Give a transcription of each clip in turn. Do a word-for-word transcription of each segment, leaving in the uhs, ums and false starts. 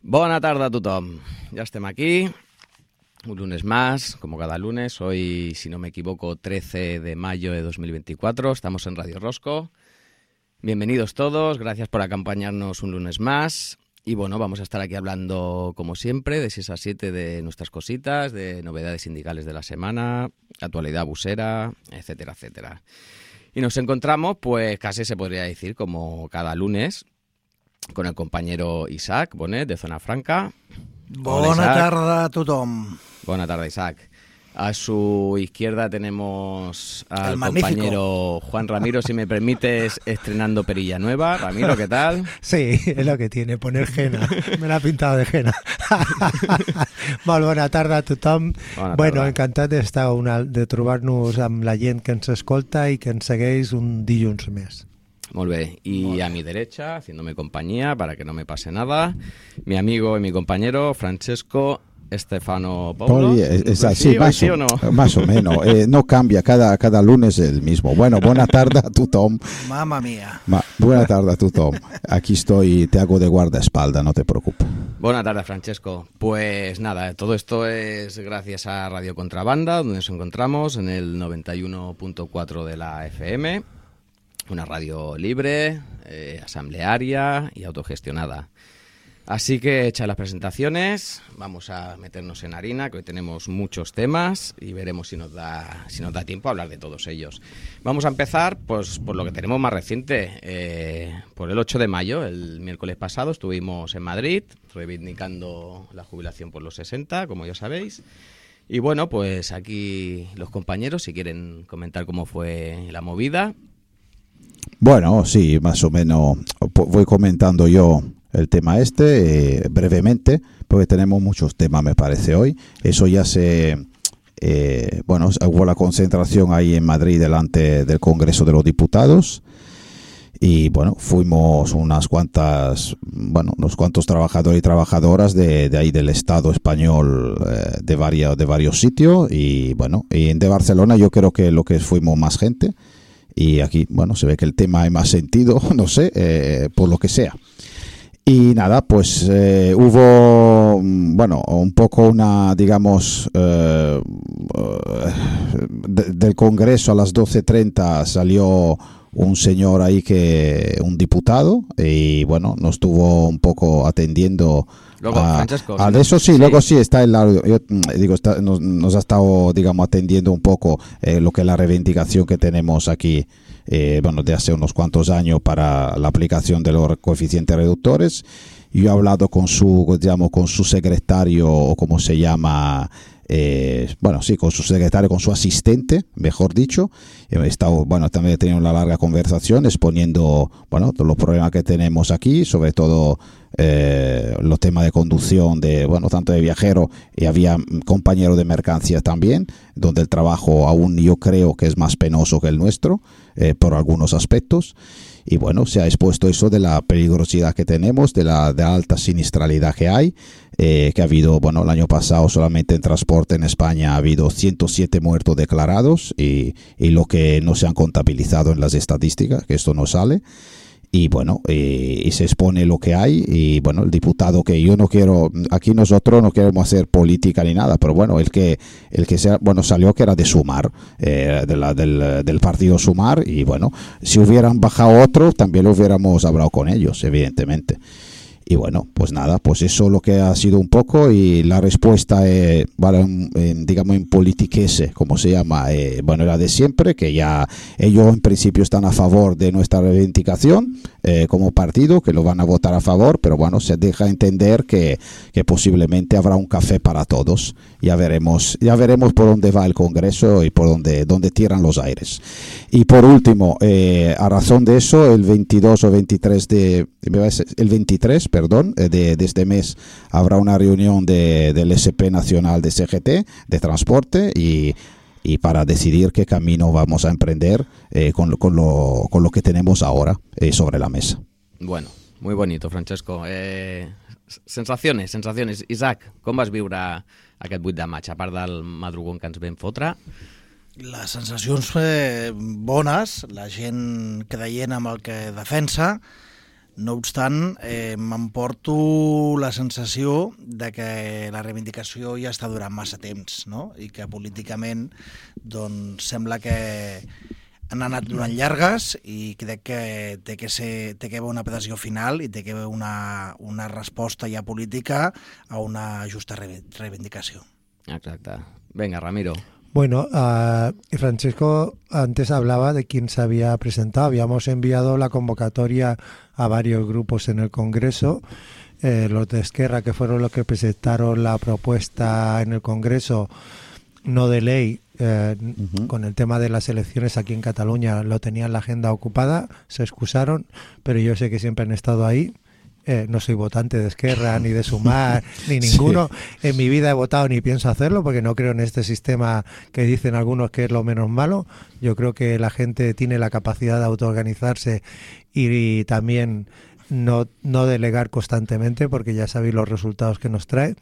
Buena tarde a tothom. Ya estem aquí, un lunes más, como cada lunes. Hoy, si no me equivoco, trece de mayo de dos mil veinticuatro. Estamos en Radio Rosco. Bienvenidos todos, gracias por acompañarnos un lunes más. Y bueno, vamos a estar aquí hablando, como siempre, de seis a siete de nuestras cositas, de novedades sindicales de la semana, actualidad busera, etcétera, etcétera. Y nos encontramos, pues casi se podría decir, como cada lunes, con el compañero Isaac Bonet, de Zona Franca. Bona tarda a tothom. Buena tarde, Isaac. A su izquierda tenemos al El compañero Juan Ramiro, si me permites, estrenando perilla nueva. Ramiro, ¿qué tal? Sí, es lo que tiene, poner henna. Me la ha pintado de henna. Molt bona tarda a tothom. Bona bueno, tarda. encantat d'estar una, de trobar-nos amb la gent que ens escolta i que ens segueix un dilluns més. Muy bien. Y a mi derecha, haciéndome compañía para que no me pase nada, mi amigo y mi compañero Francesco Stefano Paulo. Oye, es, es ¿Sí, así, más, sí o, o no? más o menos. Eh, no cambia, cada, cada lunes el mismo. Bueno, buena tarde a tu Tom. Mamma mía. Ma, buena tarde a tu Tom. Aquí estoy, te hago de guardaespaldas, no te preocupes. Buenas tardes, Francesco. Pues nada, todo esto es gracias a Radio Contrabanda, donde nos encontramos en el noventa y uno punto cuatro de la F M, una radio libre, eh, asamblearia y autogestionada. Así que, hechas las presentaciones, vamos a meternos en harina, que hoy tenemos muchos temas y veremos si nos da si nos da tiempo a hablar de todos ellos. Vamos a empezar pues por lo que tenemos más reciente. Eh, por el ocho de mayo, el miércoles pasado, estuvimos en Madrid reivindicando la jubilación por los sesenta, como ya sabéis. Y bueno, pues aquí los compañeros, si quieren comentar cómo fue la movida. Bueno, sí, más o menos voy comentando yo el tema este eh, brevemente, porque tenemos muchos temas, me parece, hoy. Eso ya se... Eh, bueno, hubo la concentración ahí en Madrid delante del Congreso de los Diputados y bueno, fuimos unas cuantas, bueno, unos cuantos trabajadores y trabajadoras de, de ahí del Estado español, eh, de, varios, de varios sitios y bueno, y en de Barcelona yo creo que lo que fuimos más gente y aquí, bueno, se ve que el tema hay más sentido, no sé, eh, por lo que sea. Y nada, pues eh, hubo, bueno, un poco una, digamos, eh, de, del Congreso a las doce treinta salió un señor ahí que, un diputado, y bueno, nos estuvo un poco atendiendo. Luego, a, Francesco, a sí, de eso sí, sí, luego sí está el audio. Yo digo, está, nos, nos ha estado, digamos, atendiendo un poco eh, lo que es la reivindicación que tenemos aquí. Eh, bueno, de hace unos cuantos años para la aplicación de los coeficientes reductores. Yo he hablado con su, digamos, con su secretario, o como se llama, eh, bueno, sí, con su secretario, con su asistente, mejor dicho. He estado, bueno, también he tenido una larga conversación exponiendo, bueno, todos los problemas que tenemos aquí, sobre todo eh, los temas de conducción, de, bueno, tanto de viajeros, y había compañeros de mercancías también, donde el trabajo aún yo creo que es más penoso que el nuestro, eh, por algunos aspectos. Y bueno, se ha expuesto eso de la peligrosidad que tenemos, de la, de la alta sinistralidad que hay, eh, que ha habido, bueno, el año pasado solamente en transporte en España ha habido ciento siete muertos declarados y, y lo que no se han contabilizado en las estadísticas, que esto no sale. Y bueno, y, y se expone lo que hay y bueno, el diputado que yo no quiero, aquí nosotros no queremos hacer política ni nada, pero bueno, el que el que sea, bueno, salió que era de Sumar, eh, de la, del, del partido Sumar y bueno, si hubieran bajado otros también lo hubiéramos hablado con ellos, evidentemente. Y bueno, pues nada, pues eso lo que ha sido un poco y la respuesta, eh, vale, en, digamos en politiquese, como se llama, eh, bueno, era de siempre, que ya ellos en principio están a favor de nuestra reivindicación eh, como partido, que lo van a votar a favor, pero bueno, se deja entender que, que posiblemente habrá un café para todos. Ya veremos, ya veremos por dónde va el Congreso y por dónde, dónde tiran los aires. Y por último, eh, a razón de eso, el veintidós o veintitrés de, el veintitrés, perdón, de, de este mes habrá una reunión de, del S P Nacional de C G T, de transporte, y, y para decidir qué camino vamos a emprender eh, con, con, lo, con lo que tenemos ahora eh, sobre la mesa. Bueno, muy bonito, Francesco. Eh, sensaciones, sensaciones. Isaac, com vas viure aquest vuit de maig, a part del madrugón que ens vam fotre? Les sensacions eh, bones, la gent creient amb el que defensa, No obstant, eh, m'emporto la sensació de que la reivindicació ja està durant massa temps, no? I que políticament doncs, sembla que han anat durant llargues i crec que té que, ser, té que haver una adhesió final i té que haver una, una resposta ja política a una justa reivindicació. Exacte. Venga, Ramiro. Bueno, uh, Francesco antes hablaba de quién se había presentado. Habíamos enviado la convocatoria a varios grupos en el Congreso. Eh, los de Esquerra, que fueron los que presentaron la propuesta en el Congreso, no de ley, eh, uh-huh. con el tema de las elecciones aquí en Cataluña, lo tenían la agenda ocupada, se excusaron, pero yo sé que siempre han estado ahí. Eh, no soy votante de Esquerra, ni de Sumar, ni ninguno. Sí. En mi vida he votado ni pienso hacerlo porque no creo en este sistema que dicen algunos que es lo menos malo. Yo creo que la gente tiene la capacidad de autoorganizarse y, y también no, no delegar constantemente, porque ya sabéis los resultados que nos trae.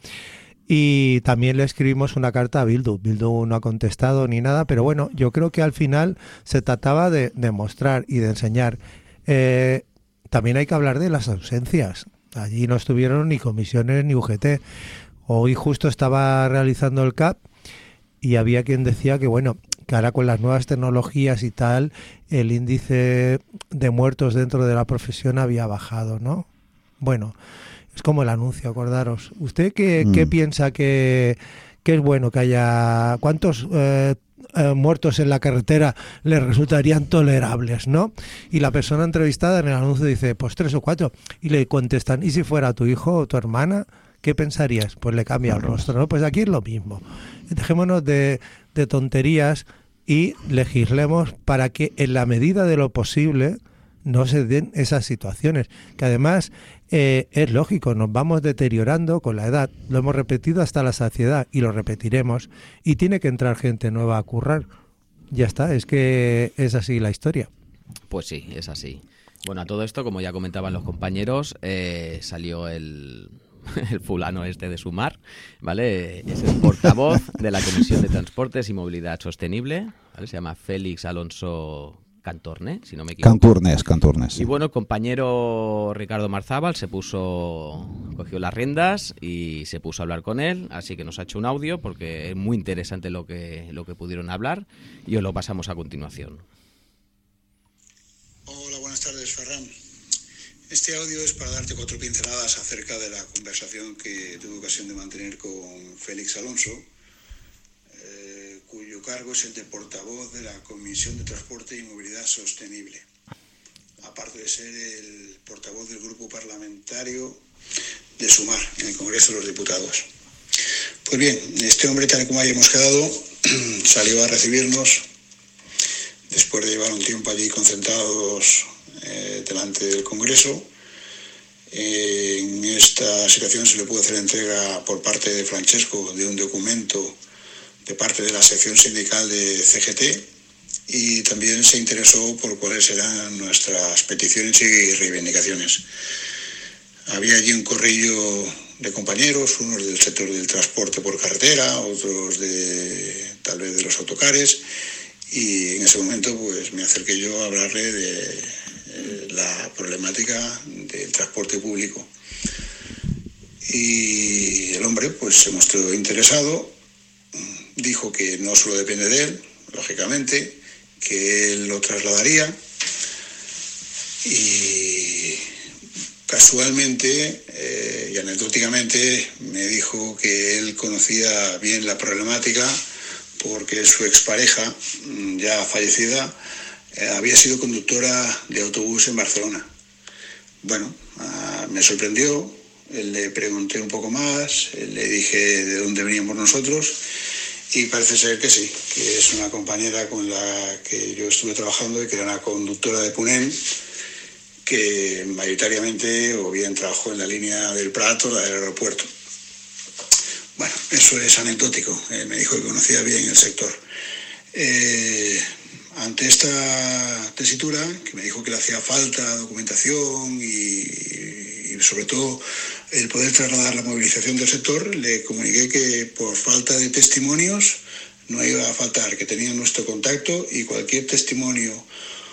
Y también le escribimos una carta a Bildu. Bildu no ha contestado ni nada, pero bueno, yo creo que al final se trataba de, de mostrar y de enseñar. Eh, También hay que hablar de las ausencias. Allí no estuvieron ni comisiones ni U G T. Hoy justo estaba realizando el C A P y había quien decía que, bueno, que ahora con las nuevas tecnologías y tal, el índice de muertos dentro de la profesión había bajado, ¿no? Bueno, es como el anuncio, acordaros. ¿Usted qué, mm. qué piensa que, que es bueno que haya... ¿Cuántos... Eh, Eh, muertos en la carretera les resultarían tolerables, ¿no? Y la persona entrevistada en el anuncio dice, pues tres o cuatro, y le contestan, ¿y si fuera tu hijo o tu hermana? ¿Qué pensarías? Pues le cambia el rostro, ¿no? Pues aquí es lo mismo. Dejémonos de, de tonterías y legislemos para que en la medida de lo posible no se den esas situaciones, que además eh, es lógico, nos vamos deteriorando con la edad, lo hemos repetido hasta la saciedad y lo repetiremos, y tiene que entrar gente nueva a currar. Ya está, es que es así la historia. Pues sí, es así. Bueno, a todo esto, como ya comentaban los compañeros, eh, salió el, el fulano este de Sumar, ¿vale? Es el portavoz de la Comisión de Transportes y Movilidad Sostenible, ¿vale? Se llama Félix Alonso Cantorne, si no me equivoco. Canturnes, Canturnes. Y bueno, el compañero Ricardo Marzábal se puso, cogió las riendas y se puso a hablar con él, así que nos ha hecho un audio porque es muy interesante lo que, lo que pudieron hablar y os lo pasamos a continuación. Hola, buenas tardes, Ferran. Este audio es para darte cuatro pinceladas acerca de la conversación que tuve ocasión de mantener con Félix Alonso, cuyo cargo es el de portavoz de la Comisión de Transporte y Movilidad Sostenible, aparte de ser el portavoz del grupo parlamentario de Sumar en el Congreso de los Diputados. Pues bien, este hombre, tal y como hayamos quedado, salió a recibirnos después de llevar un tiempo allí concentrados eh, delante del Congreso. Eh, en esta situación se le pudo hacer entrega por parte de Francesco de un documento de parte de la sección sindical de C G T, y también se interesó por cuáles eran nuestras peticiones y reivindicaciones. Había allí un corrillo de compañeros, unos del sector del transporte por carretera, otros de tal vez de los autocares, y en ese momento pues me acerqué yo a hablarle de eh, la problemática del transporte público. Y el hombre pues se mostró interesado. Dijo que no solo depende de él, lógicamente, que él lo trasladaría, y casualmente eh, y anecdóticamente me dijo que él conocía bien la problemática porque su expareja, ya fallecida, eh, había sido conductora de autobús en Barcelona. Bueno, uh, me sorprendió, le pregunté un poco más, le dije de dónde veníamos nosotros, y parece ser que sí, que es una compañera con la que yo estuve trabajando y que era una conductora de Punem, que mayoritariamente o bien trabajó en la línea del Prat o la del aeropuerto. Bueno, eso es anecdótico, eh, me dijo que conocía bien el sector. Eh, ante esta tesitura, que me dijo que le hacía falta documentación y, y sobre todo el poder trasladar la movilización del sector, le comuniqué que por falta de testimonios no iba a faltar, que tenían nuestro contacto y cualquier testimonio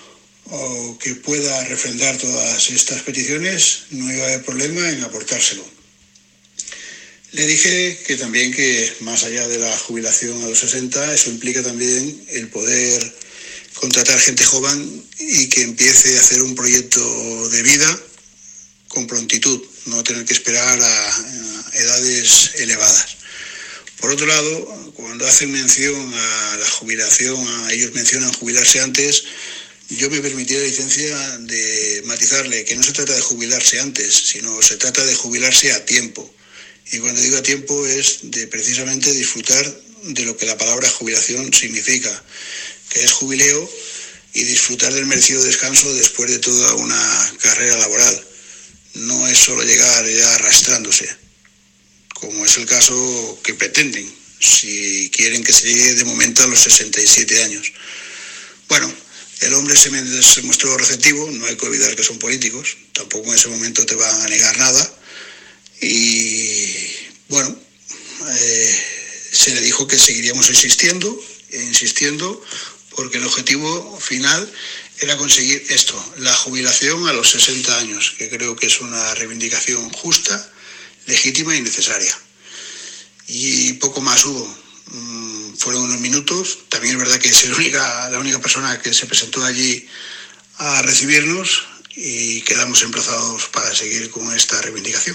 o que pueda refrendar todas estas peticiones, no iba a haber problema en aportárselo. Le dije que también que más allá de la jubilación a los sesenta, eso implica también el poder contratar gente joven y que empiece a hacer un proyecto de vida con prontitud, no tener que esperar a, a edades elevadas. Por otro lado, cuando hacen mención a la jubilación, a ellos mencionan jubilarse antes, yo me permití la licencia de matizarle que no se trata de jubilarse antes, sino se trata de jubilarse a tiempo. Y cuando digo a tiempo es de precisamente disfrutar de lo que la palabra jubilación significa, que es jubileo y disfrutar del merecido descanso después de toda una carrera laboral. No es solo llegar ya arrastrándose, como es el caso que pretenden, si quieren que se llegue de momento a los sesenta y siete años. Bueno, el hombre se, me, se mostró receptivo, no hay que olvidar que son políticos, tampoco en ese momento te van a negar nada, y bueno, eh, se le dijo que seguiríamos insistiendo, e insistiendo, porque el objetivo final era conseguir esto, la jubilación a los sesenta años, que creo que es una reivindicación justa, legítima y necesaria. Y poco más hubo. Mm, fueron unos minutos. También es verdad que es la única, la única persona que se presentó allí a recibirnos y quedamos emplazados para seguir con esta reivindicación.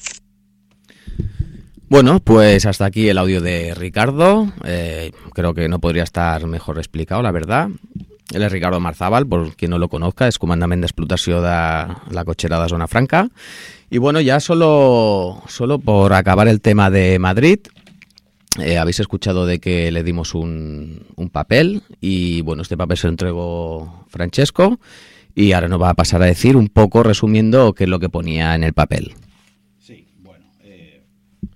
Bueno, pues hasta aquí el audio de Ricardo. Eh, creo que no podría estar mejor explicado, la verdad. Él es Ricardo Marzábal, por quien no lo conozca, es comandament d'explotació de la cotxera de Zona Franca. Y bueno, ya solo, solo por acabar el tema de Madrid, eh, habéis escuchado de que le dimos un, un papel y bueno, este papel se lo entregó Francesco y ahora nos va a pasar a decir un poco resumiendo qué es lo que ponía en el papel. Sí, bueno. Eh...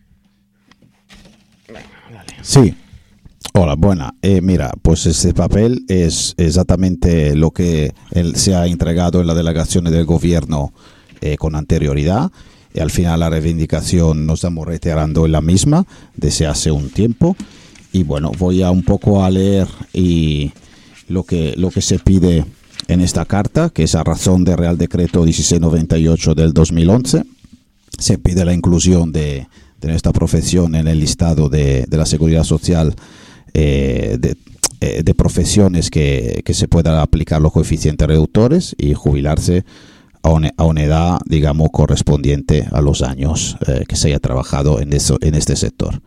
Sí. Hola, buena. Eh, mira, pues este papel es exactamente lo que él se ha entregado en la delegación del gobierno eh, con anterioridad. Y al final la reivindicación nos estamos reiterando en la misma desde hace un tiempo. Y bueno, voy a un poco a leer y lo que, lo que se pide en esta carta, que es a razón del Real Decreto dieciséis noventa y ocho del dos mil once. Se pide la inclusión de, de nuestra profesión en el listado de, de la Seguridad Social. Eh, de, eh, de profesiones que, que se puedan aplicar los coeficientes reductores y jubilarse a una, a una edad, digamos, correspondiente a los años eh, que se haya trabajado en, eso, en este sector.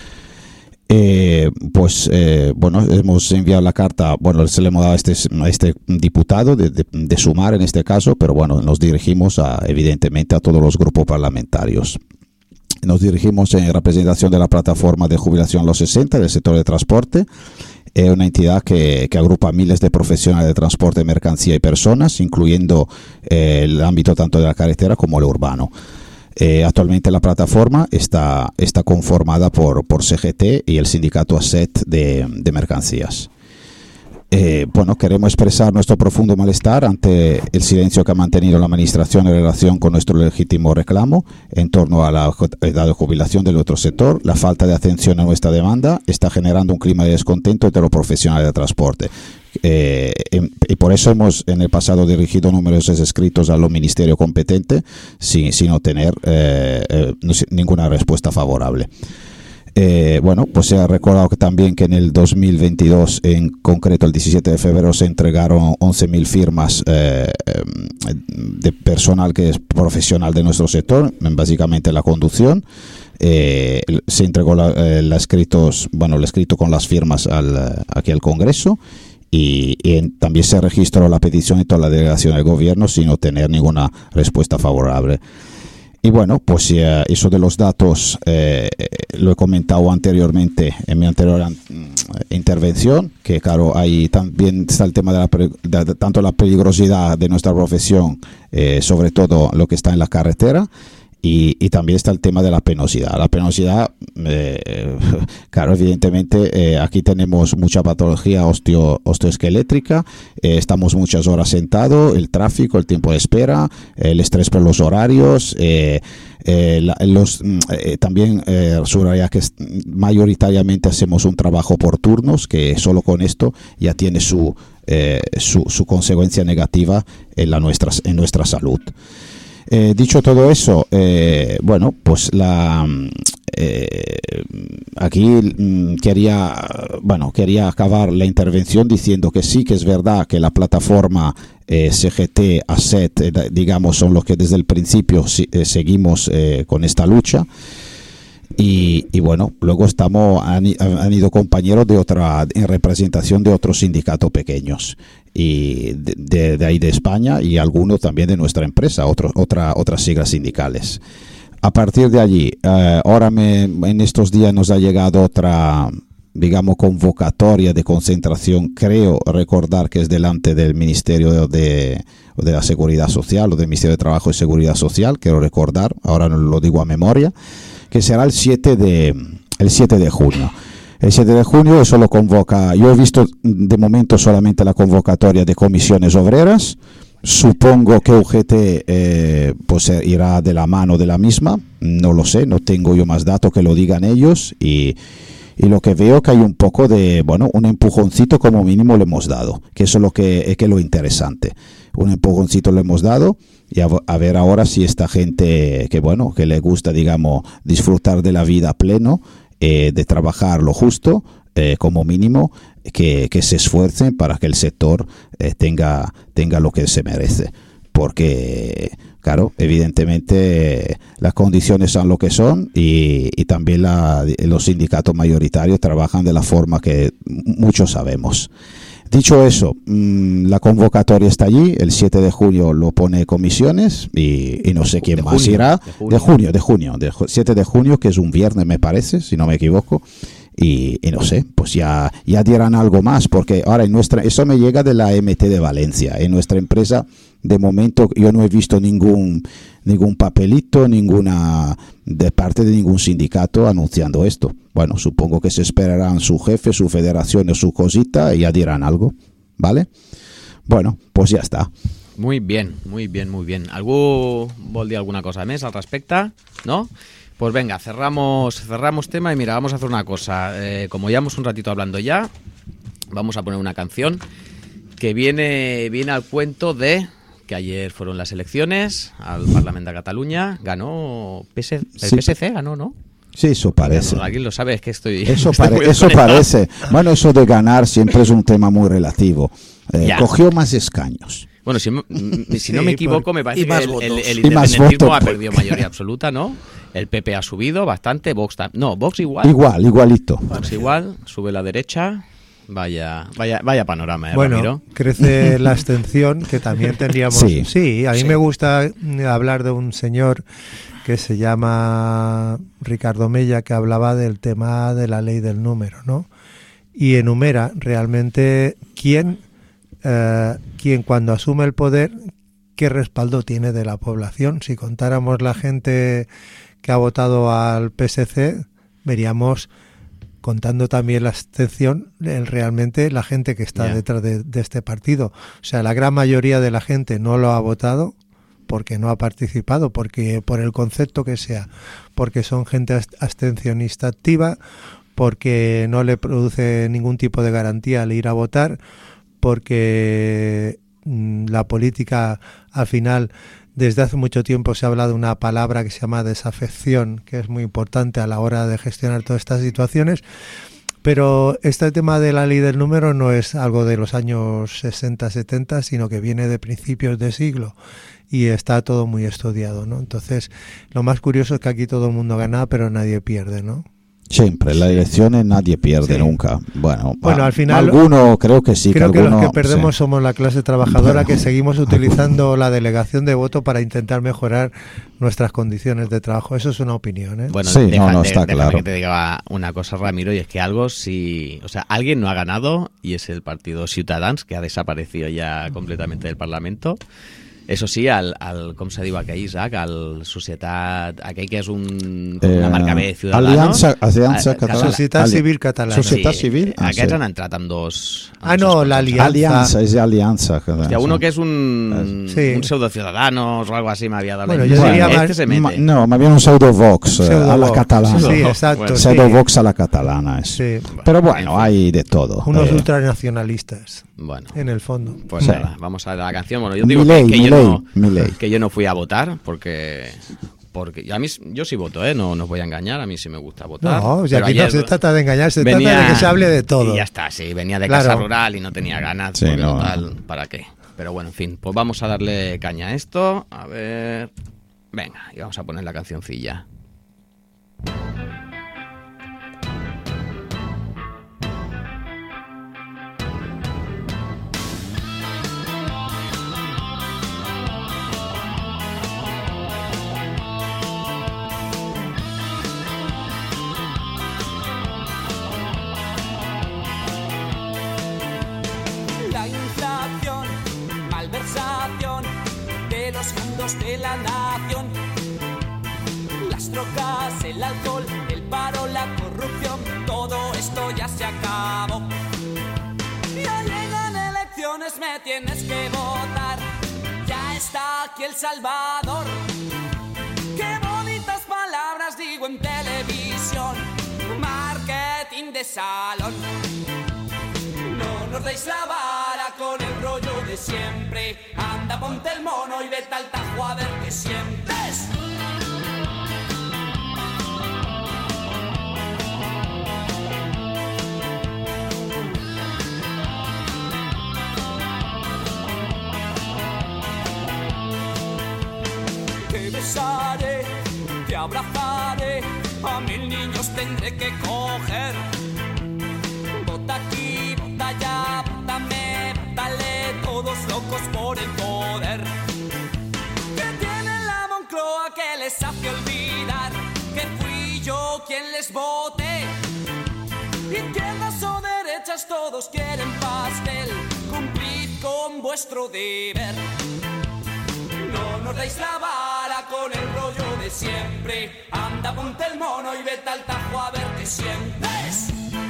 Eh, pues, eh, bueno, hemos enviado la carta, bueno, se le hemos dado a este, a este diputado de, de, de Sumar en este caso, pero bueno, nos dirigimos a, evidentemente a todos los grupos parlamentarios. Nos dirigimos en representación de la plataforma de jubilación a los sesenta del sector de transporte, es una entidad que, que agrupa miles de profesionales de transporte de mercancía y personas, incluyendo eh, el ámbito tanto de la carretera como el urbano. Eh, actualmente la plataforma está, está conformada por, por C G T y el sindicato A S E T de, de mercancías. Eh, bueno, queremos expresar nuestro profundo malestar ante el silencio que ha mantenido la Administración en relación con nuestro legítimo reclamo en torno a la edad de jubilación de nuestro sector. La falta de atención a nuestra demanda está generando un clima de descontento entre los profesionales de transporte. Eh, y por eso hemos en el pasado dirigido numerosos escritos a los ministerios competentes sin, sin obtener eh, eh, ninguna respuesta favorable. Eh, bueno, pues se ha recordado que también que en el dos mil veintidós, en concreto el diecisiete de febrero, se entregaron once mil firmas eh, de personal que es profesional de nuestro sector, básicamente la conducción. Eh, se entregó la, eh, la escritos, bueno, el escrito con las firmas al, aquí al Congreso y, y en, también se registró la petición en toda la delegación del gobierno sin obtener ninguna respuesta favorable. Y bueno, pues eh, eso de los datos eh, lo he comentado anteriormente en mi anterior intervención, que claro, ahí también está el tema de, la, de tanto la peligrosidad de nuestra profesión, eh, sobre todo lo que está en la carretera, y, y también está el tema de la penosidad. La penosidad, eh, claro, evidentemente eh, aquí tenemos mucha patología osteo, osteoesquelétrica, eh, estamos muchas horas sentados, el tráfico, el tiempo de espera, el estrés por los horarios, eh, eh, la, los, eh, también eh, subraya que mayoritariamente hacemos un trabajo por turnos, que solo con esto ya tiene su eh, su, su consecuencia negativa en, la nuestra, en nuestra salud. Eh, dicho todo eso, eh, bueno, pues la eh, aquí mm, quería, bueno, quería acabar la intervención diciendo que sí, que es verdad que la plataforma eh, C G T, A S E T, eh, digamos, son los que desde el principio si, eh, seguimos eh, con esta lucha. Y, y bueno, luego estamos han, han ido compañeros de otra en representación de otros sindicatos pequeños y de, de, de ahí de España y algunos también de nuestra empresa, otro, otra, otras siglas sindicales. A partir de allí, eh, ahora me, en estos días nos ha llegado otra, digamos, convocatoria de concentración, creo recordar que es delante del Ministerio de, de la Seguridad Social o del Ministerio de Trabajo y Seguridad Social, quiero recordar, ahora no lo digo a memoria, que será el siete de junio. El siete de junio eso lo convoca, yo he visto de momento solamente la convocatoria de comisiones obreras, supongo que U G T eh, pues irá de la mano de la misma, no lo sé, no tengo yo más datos que lo digan ellos y, y lo que veo que hay un poco de, bueno, un empujoncito como mínimo le hemos dado, que eso es lo que es que lo interesante, un empujoncito le hemos dado. Y a, a ver ahora si esta gente que bueno que le gusta, digamos, disfrutar de la vida a pleno, eh, de trabajar lo justo, eh, como mínimo, que, que se esfuercen para que el sector eh, tenga, tenga lo que se merece. Porque, claro, evidentemente eh, las condiciones son lo que son y, y también la, los sindicatos mayoritarios trabajan de la forma que muchos sabemos. Dicho eso, mmm, la convocatoria está allí, el siete de junio lo pone comisiones y, y no sé quién de más junio, irá. De junio, de junio, de junio, de siete de junio, que es un viernes me parece, si no me equivoco. Y, y no sé, pues ya, ya dirán algo más, porque ahora en nuestra, eso me llega de la M T de Valencia, en nuestra empresa de momento yo no he visto ningún ningún papelito, ninguna de parte de ningún sindicato anunciando esto. Bueno, supongo que se esperarán su jefe, su federación o su cosita y ya dirán algo, ¿vale? Bueno, pues ya está. Muy bien, muy bien, muy bien. ¿Algú vol dir alguna cosa més al respecte? ¿No? Pues venga, cerramos cerramos tema y mira, vamos a hacer una cosa. Eh, como llevamos un ratito hablando ya, vamos a poner una canción que viene, viene al cuento de que ayer fueron las elecciones al Parlamento de Cataluña, ganó P S, el Sí. P S C, ganó, ¿no? Sí, eso parece. Alguien lo sabe, es que estoy... Eso, estoy pare, muy eso desconectado. parece. Bueno, eso de ganar siempre es un tema muy relativo. Eh, Ya. cogió más escaños. Bueno, si, si no me equivoco, me parece y más que el, votos. el, el Y más independentismo votos. ha perdido mayoría absoluta, ¿no? El P P ha subido bastante, Vox tam- no, Vox igual. Igual, igualito. Vox igual, sube la derecha. Vaya, vaya, vaya panorama, ¿eh, Bueno, Ramiro? crece la abstención, que también tendríamos... Sí. Sí, a mí Sí. me gusta hablar de un señor que se llama Ricardo Mella, que hablaba del tema de la ley del número, ¿no? Y enumera realmente quién, eh, quién cuando asume el poder, qué respaldo tiene de la población. Si contáramos la gente que ha votado al P S C, veríamos... contando también la abstención, el, realmente la gente que está Ya. detrás de, de este partido. O sea, la gran mayoría de la gente no lo ha votado porque no ha participado, porque por el concepto que sea, porque son gente abstencionista activa, porque no le produce ningún tipo de garantía al ir a votar, porque mmm, la política al final... Desde hace mucho tiempo se habla de una palabra que se llama desafección, que es muy importante a la hora de gestionar todas estas situaciones, pero este tema de la ley del número no es algo de los años sesenta, setenta, sino que viene de principios de siglo y está todo muy estudiado, ¿no? Entonces, lo más curioso es que aquí todo el mundo gana, pero nadie pierde, ¿no? Siempre, en las elecciones nadie pierde Sí. nunca. Bueno, Bueno, a- al final- alguno creo que sí. Creo que, alguno, los que perdemos sí. somos la clase trabajadora, Bueno. que seguimos utilizando la delegación de voto para intentar mejorar nuestras condiciones de trabajo. Eso es una opinión, ¿eh? Bueno, Sí, no, deja- no, de- está déjame claro. que te diga una cosa, Ramiro, y es que algo sí... O sea, alguien no ha ganado y es el partido Ciutadans, que ha desaparecido ya completamente del Parlamento. Eso sí, el, el, com se diu aquell, Isaac? El Societat... Aquell que és un, una marca B, Ciudadanos. Aliança, Aliança Catalana. Societat Civil Catalana. Societat sí, Civil? Ah, aquests sí. han entrat amb dos... Amb ah, no, l'Aliança. Aliança, és Aliança. Hòstia, uno que és un, sí. un pseudo Ciudadanos o algo así m'havia dado bueno, la yo diría este más... se mete. Ma, no, más bien un pseudo Vox pseudo a la Vox. catalana. Sí, exacto. Bueno, pseudo sí. Vox a la catalana. Es. Sí. Pero bueno, hay de todo. Unos eh, ultranacionalistas, Bueno, en el fondo. pues Sí. nada, vamos a la canción. Bueno, yo digo Milei, que, que, yo Milei, no, Milei. que yo no fui a votar porque... Porque a mí, yo sí voto, ¿eh? No, no os voy a engañar, a mí sí me gusta votar. No, o sea, pero aquí no ayer se trata de engañar, se venía- trata de que se hable de todo. Y ya está, sí, venía de Claro. casa rural y no tenía ganas, Sí, porque no. total, ¿para qué? Pero bueno, en fin, pues vamos a darle caña a esto, a ver... Venga, y vamos a poner la cancioncilla. La inflación, malversación de los fondos de la nación. Las drogas, el alcohol, el paro, la corrupción, todo esto ya se acabó. Ya llegan elecciones, me tienes que votar. Ya está aquí El Salvador. Qué bonitas palabras digo en televisión. Marketing de salón. No nos deis la vara con el rollo de siempre. Anda, ponte el mono y vete al tajo a ver qué sientes. Te besaré, te abrazaré, a mil niños tendré que coger. Vota aquí, vota allá, vótame, vótale, todos locos por el poder. Que tienen la Moncloa que les hace olvidar que fui yo quien les voté. Izquierdas o derechas, todos quieren pastel, cumplid con vuestro deber. No nos deis la vara con el rollo de siempre. Anda, ponte el mono y vete al tajo a ver qué sientes.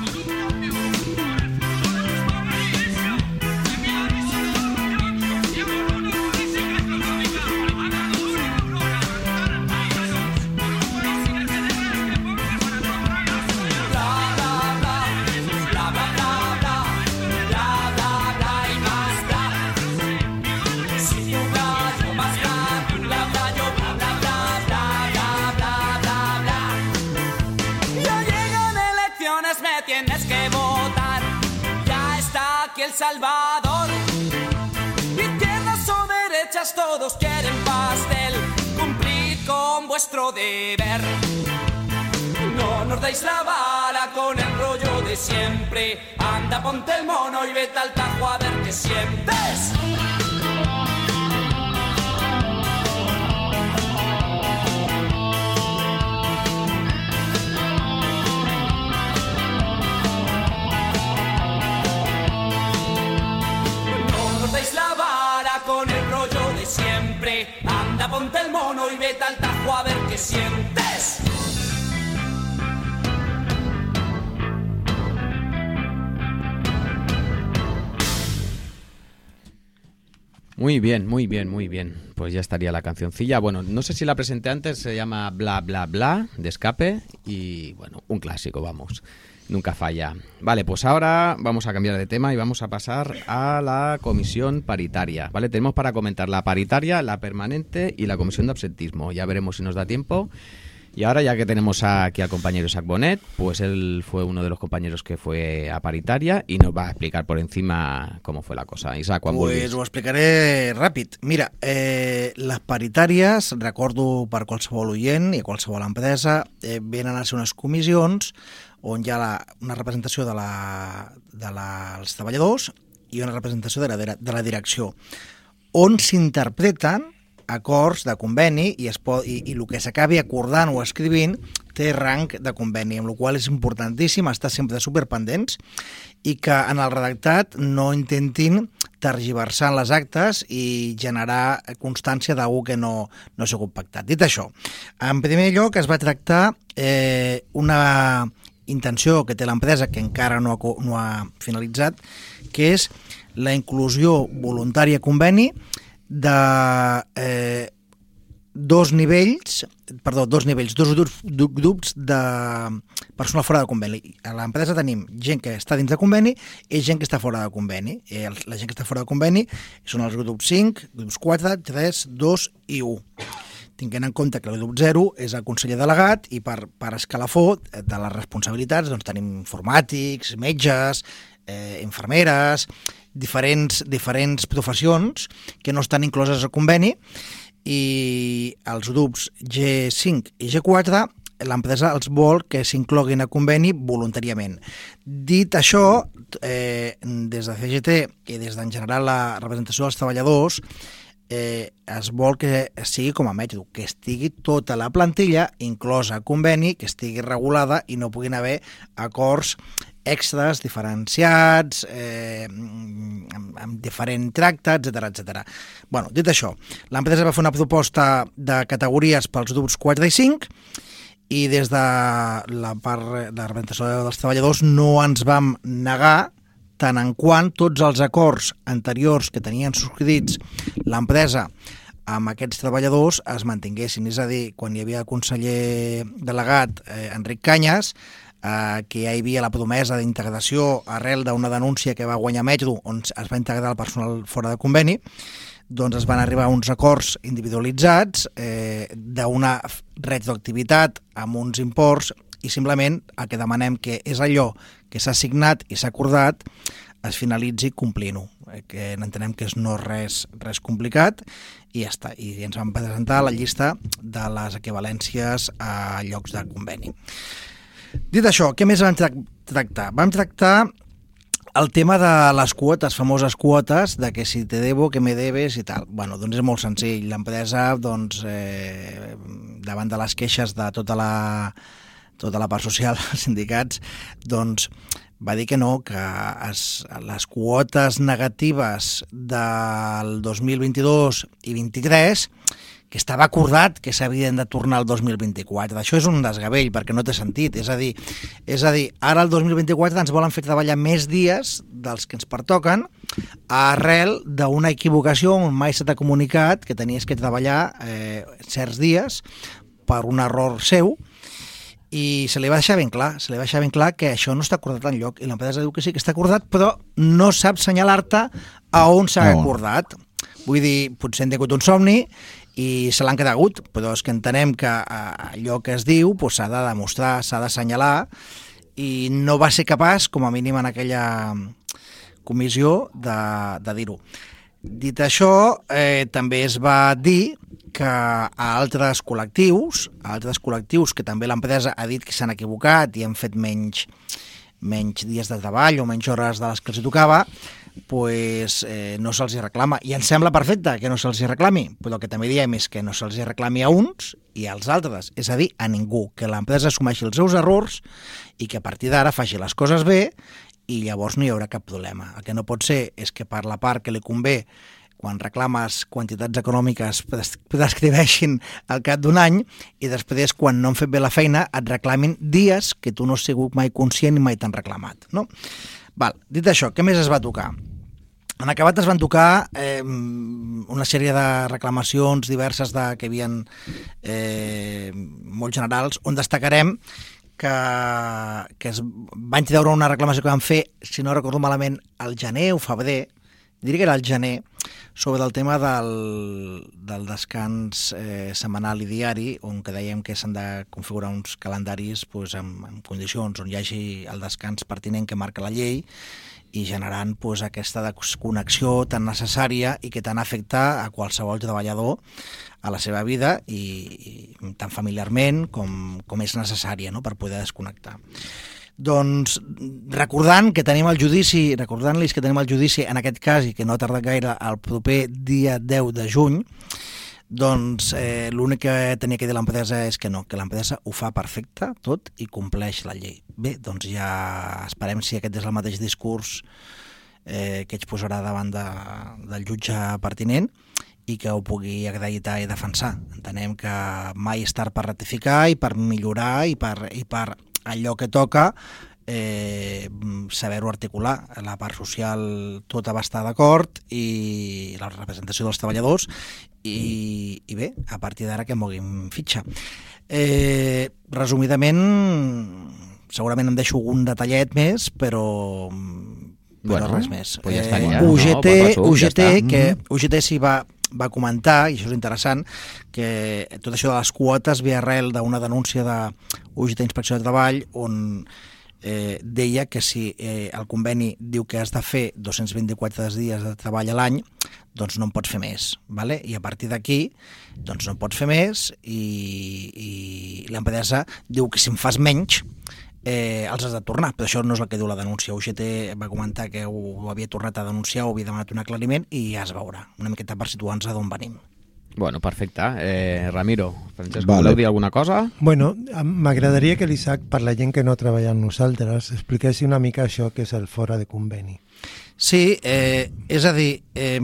El Salvador. Izquierdas o derechas, todos quieren pastel, cumplid con vuestro deber. No nos deis la vara con el rollo de siempre. Anda, ponte el mono y vete al tajo a ver qué sientes. La vara con el rollo de siempre. Anda, ponte el mono y vete al tajo a ver qué sientes. Muy bien, muy bien, muy bien. Pues ya estaría la cancioncilla. Bueno, no sé si la presenté antes, se llama Bla Bla Bla, de Escape. Y bueno, un clásico, vamos. Nunca falla. Vale, pues ahora vamos a cambiar de tema y vamos a pasar a la comisión paritaria. Vale, tenemos para comentar la paritaria, la permanente y la comisión de absentismo. Ya veremos si nos da tiempo. Y ahora, ya que tenemos aquí al compañero Isaac Bonet, pues él fue uno de los compañeros que fue a paritaria y nos va a explicar por encima cómo fue la cosa. Isaac, quan pues vulguis. Ho explicaré ràpid. Mira, eh, les paritàries, recordo per qualsevol oient i qualsevol empresa, eh, venen a ser unes comissions on hi ha la, una representació de la, de la, dels treballadors i una representació de la, de la direcció, on s'interpreten acords de conveni i, es pot, i, i el que s'acabi acordant o escrivint té rang de conveni, amb la qual és importantíssim estar sempre superpendents i que en el redactat no intentin tergiversant les actes i generar constància d'algú que no, no ha sigut pactat. Dit això, en primer lloc es va tractar eh, una intenció que té l'empresa que encara no ha, no ha finalitzat, que és la inclusió voluntària a conveni de eh, dos nivells, perdó, dos nivells, dos grups, grups de personal fora de conveni. A l'empresa tenim gent que està dins de conveni i gent que està fora de conveni. La gent que està fora de conveni són els grups cinc, grups quatre, tres, dos i u. Tinguent en compte que el grup zero és el conseller delegat i per, per escalafó de les responsabilitats doncs, tenim informàtics, metges, eh, infermeres, diferents, diferents professions que no estan incloses al conveni, i els grups G cinc i G quatre l'empresa els vol que s'incloguin a conveni voluntàriament. Dit això, eh, des de C G T i des d'en general la representació dels treballadors, eh, es vol que sigui com a metro, que estigui tota la plantilla inclosa a conveni, que estigui regulada i no puguin haver acords extras, diferenciats, eh, amb, amb diferent tracte, etcètera, etcètera. Bueno, dit això, l'empresa va fer una proposta de categories pels grups quatre i cinc i des de la part de la representació dels treballadors no ens vam negar tant en quant tots els acords anteriors que tenien subscrits l'empresa amb aquests treballadors es mantinguessin. És a dir, quan hi havia el conseller delegat eh, Enric Canyes, eh, que ja hi havia la promesa d'integració arrel d'una denúncia que va guanyar Metro, on es va integrar el personal fora de conveni, doncs es van arribar a uns acords individualitzats eh, d'una retroactivitat amb uns imports i simplement el que demanem que és allò que s'ha signat i s'ha acordat es finalitzi complint-ho, que entenem que no és res, res complicat i ja està. I ens vam presentar la llista de les equivalències a llocs de conveni. Dit això, què més vam tractar? Vam tractar el tema de les quotes, famoses quotes, de que si te debo, que me debes i tal. Bueno, doncs és molt senzill. L'empresa, doncs, eh, davant de les queixes de tota la tota la part social, els sindicats, doncs va dir que no, que es, les quotes negatives del dos mil vint-i-dos i vint-i-tres, que estava acordat que s'havien de tornar al dos mil vint-i-quatre. Això és un desgavell, perquè no té sentit. És a dir, és a dir, ara el dos mil vint-i-quatre ens volen fer treballar més dies dels que ens pertoquen arrel d'una equivocació on mai s'ha comunicat que tenies que treballar eh, certs dies per un error seu, i se li va deixar ben clar, se li va deixar ben clar que això no està acordat enlloc, i l'empresa diu que sí que està acordat, però no sap assenyalar-te a on s'ha no. acordat. Vull dir, potser han tingut un somni i se l'han quedat, però és que entenem que allò que es diu pues, s'ha de demostrar, s'ha d'assenyalar, i no va ser capaç, com a mínim en aquella comissió, de, de dir-ho. Dit això, eh, també es va dir que a altres col·lectius, a altres col·lectius que també l'empresa ha dit que s'han equivocat i han fet menys, menys dies de treball o menys hores de les que els tocava, pues, eh, no se'ls reclama. I ens sembla perfecte que no se'ls reclami, però el que també diem és que no se'ls reclami a uns i als altres, és a dir, a ningú, que l'empresa assumeixi els seus errors i que a partir d'ara faci les coses bé i llavors no hi haurà cap problema. El que no pot ser és que per la part que li convé, quan reclames quantitats econòmiques prescriveixin al cap d'un any i després, quan no han fet bé la feina, et reclamin dies que tu no has sigut mai conscient i mai t'han reclamat. No? Val. Dit això, què més es va tocar? En acabat es van tocar eh, una sèrie de reclamacions diverses de, que hi havia eh, molt generals, on destacarem que, que es van treure una reclamació que van fer, si no recordo malament, al gener o febrer, diria que era el gener, sobre el tema del, del descans eh, setmanal i diari, on que dèiem que s'han de configurar uns calendaris pues, en, en condicions on hi hagi el descans pertinent que marca la llei i generant pues, aquesta desconnexió tan necessària i que tant afecta a qualsevol treballador a la seva vida i, i tant familiarment com, com és necessària, no?, per poder desconnectar. Doncs recordant que tenim el judici, recordant-los que tenim el judici en aquest cas i que no ha tardat gaire el proper dia deu de juny, doncs eh, l'únic que tenia que dir l'empresa és que no, que l'empresa ho fa perfecte tot i compleix la llei. Bé, doncs ja esperem si aquest és el mateix discurs eh, que ell posarà davant de, del jutge pertinent i que ho pugui acreditar i defensar. Entenem que mai és tard per ratificar i per millorar i per, i per allò que toca eh, saber-ho articular. La part social tota va estar d'acord i la representació dels treballadors i, i bé, a partir d'ara que moguin fitxa. Eh, resumidament, segurament em deixo un detallet més, però, però bueno, res més. Pues ja eh, estaria, U G T, no? Suc, U G T, ja que U G T s'hi va va comentar, i això és interessant, que tot això de les quotes ve arrel d'una denúncia de U G T Inspecció de Treball on eh, deia que si eh, el conveni diu que has de fer dos-cents vint-i-quatre dies de treball a l'any, doncs no en pots fer més, ¿vale? I a partir d'aquí doncs no en pots fer més i, i l'empresa diu que si en fas menys eh, els has de tornar, però això no és el que diu la denúncia. U G T va comentar que ho, ho havia tornat a denunciar, ho havia demanat un aclariment i ja es veurà, una miqueta per situar-nos d'on venim. Bueno, perfecte. Eh, Ramiro, Francesco, Vale. voleu dir alguna cosa? Bueno, m'agradaria que l'Isaac, per la gent que no treballa amb nosaltres, expliquessi una mica això que és el fora de conveni. Sí, eh, és a dir, eh,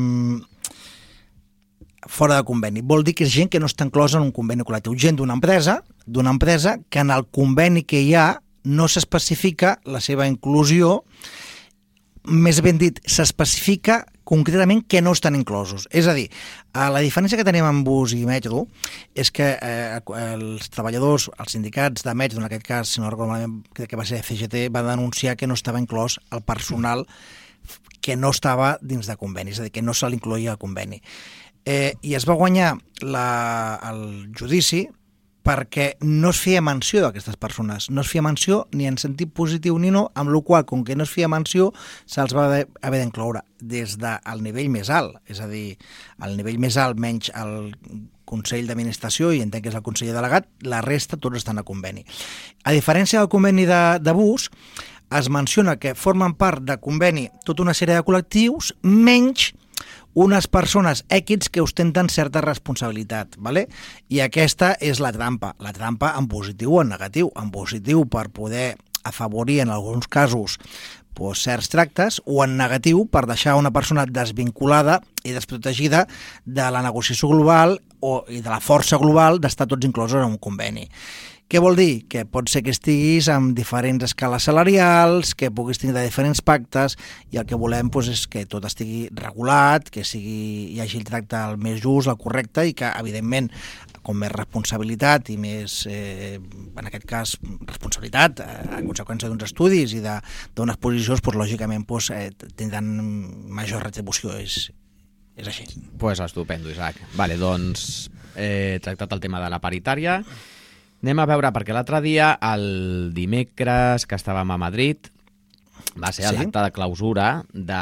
fora de conveni. Vol dir que és gent que no està inclosa en un conveni col·lectiu. Gent d'una empresa, d'una empresa que en el conveni que hi ha no s'especifica la seva inclusió, més ben dit, s'especifica concretament que no estan inclosos. És a dir, la diferència que tenim amb bus i metro és que eh, els treballadors, els sindicats de metro, en aquest cas, si no recordo malament, crec que va ser C G T, va denunciar que no estava inclòs el personal que no estava dins de conveni, és a dir, que no se l'incloïa al conveni. Eh, I es va guanyar la, el judici perquè no es feia menció d'aquestes persones, no es feia menció ni en sentit positiu ni no, amb la qual, com que no es feia menció, se'ls va haver d'incloure des del nivell més alt, és a dir, el nivell més alt menys el Consell d'Administració, i entenc que és el conseller delegat, la resta tots estan a conveni. A diferència del conveni de, de bus, es menciona que formen part de conveni tota una sèrie de col·lectius, menys unes persones èquits que ostenten certa responsabilitat, ¿vale? I aquesta és la trampa, la trampa en positiu o en negatiu. En positiu per poder afavorir en alguns casos pues, certs tractes, o en negatiu per deixar una persona desvinculada i desprotegida de la negociació global o, i de la força global d'estar tots inclosos en un conveni. Què vol dir? Que pot ser que estiguis amb diferents escales salarials, que puguis tenir de diferents pactes, i el que volem doncs, és que tot estigui regulat, que sigui, hi hagi el tracte el més just, el correcte, i que, evidentment, com més responsabilitat i més, eh, en aquest cas, responsabilitat a conseqüència d'uns estudis i d'unes posicions, doncs, lògicament, doncs, eh, tindran major retribució. És, és així. Doncs pues estupendo, Isaac. Vale, doncs, eh, tractat el tema de la paritària. Anem a veure, perquè l'altre dia, el dimecres que estàvem a Madrid, va ser sí? l'acte de clausura de...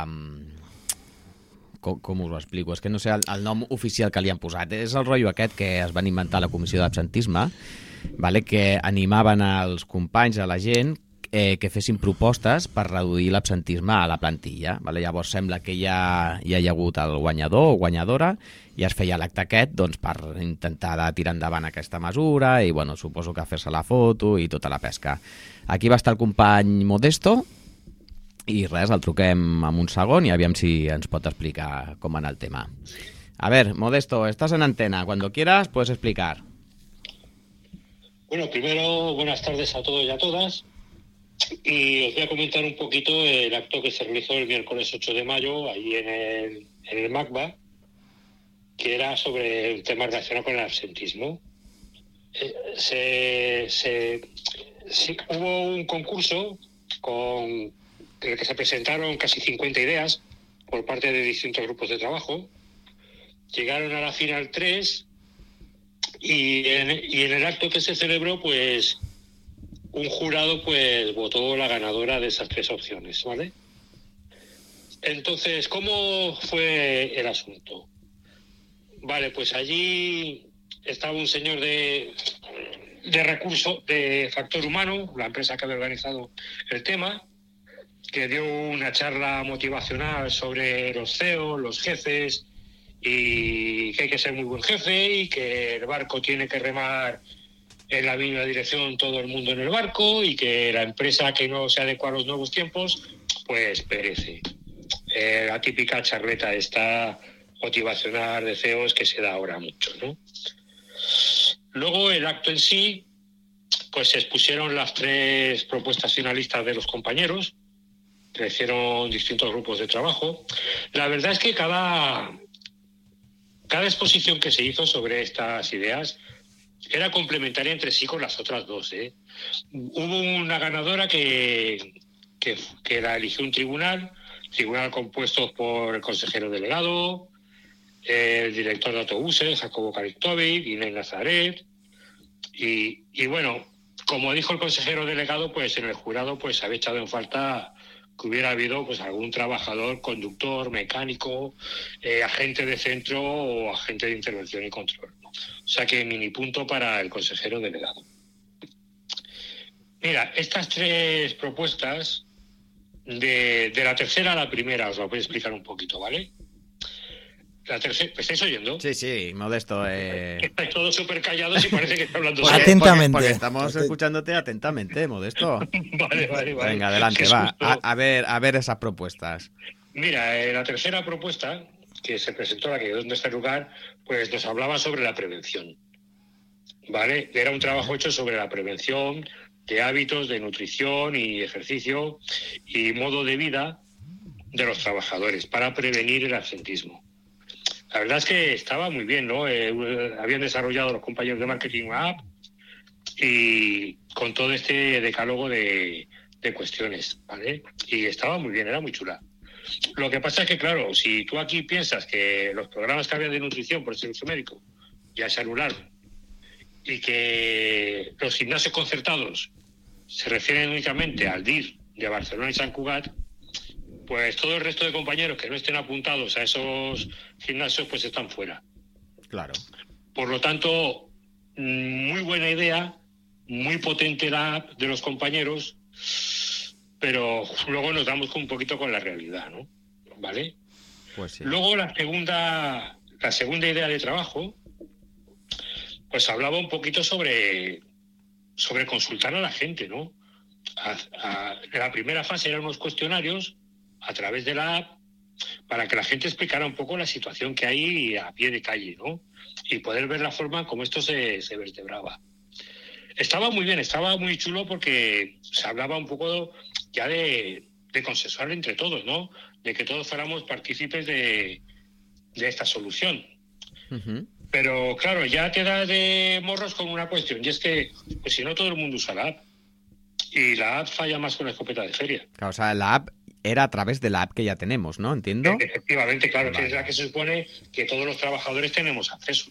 Com, com us ho explico? És que no sé el, el nom oficial que li han posat. És el rotllo aquest que es van inventar a la comissió d'absentisme, vale? Que animaven als companys, a la gent, eh, que fessin propostes per reduir l'absentisme a la plantilla. Vale? Llavors sembla que ja, ja hi ha hagut el guanyador o guanyadora, i es feia l'acte aquest doncs, per intentar de tirar endavant aquesta mesura i bueno, suposo que fer-se la foto i tota la pesca. Aquí va estar el company Modesto i res, el truquem en un segon i aviam si ens pot explicar com va anar el tema. A ver, Modesto, estás en antena. Cuando quieras puedes explicar. Bueno, primero, buenas tardes a todos y a todas. Y os voy a comentar un poquito el acto que se realizó el miércoles ocho de mayo, ahí en el, en el MACBA, que era sobre un tema relacionado con el absentismo. Eh, se, se, se, hubo un concurso con, en el que se presentaron casi cincuenta ideas por parte de distintos grupos de trabajo. Llegaron a la final tres y en, y en el acto que se celebró, pues un jurado pues votó la ganadora de esas tres opciones, ¿vale? Entonces, ¿cómo fue el asunto? Vale, pues allí estaba un señor de, de recursos, de Factor Humano, la empresa que había organizado el tema, que dio una charla motivacional sobre los C E O, los jefes, y que hay que ser muy buen jefe y que el barco tiene que remar en la misma dirección todo el mundo en el barco y que la empresa que no se adecua a los nuevos tiempos, pues perece. Eh, la típica charleta esta motivacional de C E Os que se da ahora mucho, ¿no? Luego el acto en sí, pues se expusieron las tres propuestas finalistas de los compañeros, que hicieron distintos grupos de trabajo. La verdad es que cada, cada exposición que se hizo sobre estas ideas era complementaria entre sí con las otras dos, ¿eh? Hubo una ganadora que, que, que la eligió un tribunal, tribunal compuesto por el consejero delegado, el director de autobuses, Jacobo Carictovic, Inés Nazaret, y, y bueno, como dijo el consejero delegado, pues en el jurado pues había echado en falta que hubiera habido pues algún trabajador, conductor, mecánico, eh, agente de centro o agente de intervención y control. O sea que mini punto para el consejero delegado. Mira, estas tres propuestas, de, de la tercera a la primera, os lo voy a explicar un poquito, ¿vale? La tercera, ¿me estáis oyendo? Sí, sí, Modesto. Eh... Estáis todos súper callados y parece que está hablando Porque- solo. Atentamente. Porque, porque estamos escuchándote atentamente, Modesto. Vale, vale, vale. Venga, adelante, Qué va. susto. A, a ver, a ver esas propuestas. Mira, eh, la tercera propuesta que se presentó, la que quedó en este lugar, pues nos hablaba sobre la prevención. ¿Vale? Era un trabajo hecho sobre la prevención de hábitos de nutrición y ejercicio y modo de vida de los trabajadores para prevenir el absentismo. La verdad es que estaba muy bien, ¿no? Eh, habían desarrollado los compañeros de marketing una app y con todo este decálogo de, de cuestiones, ¿vale? Y estaba muy bien, era muy chula. Lo que pasa es que, claro, si tú aquí piensas que los programas que había de nutrición por el servicio médico ya se anularon y que los gimnasios concertados se refieren únicamente al D I R de Barcelona y Sant Cugat, pues todo el resto de compañeros que no estén apuntados a esos gimnasios pues están fuera. Claro. Por lo tanto, muy buena idea, muy potente la app de los compañeros, pero luego nos damos un poquito con la realidad, ¿no? ¿Vale? Pues sí. Luego la segunda, la segunda idea de trabajo, pues hablaba un poquito sobre, sobre consultar a la gente, ¿no? A, a, la primera fase eran unos cuestionarios a través de la app para que la gente explicara un poco la situación que hay a pie de calle, ¿no? Y poder ver la forma como esto se, se vertebraba. Estaba muy bien, estaba muy chulo porque se hablaba un poco ya de, de consensuar entre todos, ¿no? De que todos fuéramos partícipes de, de esta solución. Uh-huh. Pero claro, ya te da de morros con una cuestión, y es que pues, si no todo el mundo usa la app, y la app falla más con la escopeta de feria. Claro, o sea, la app era a través de la app que ya tenemos, ¿no? ¿Entiendo? Efectivamente, claro, Vale. que es la que se supone que todos los trabajadores tenemos acceso.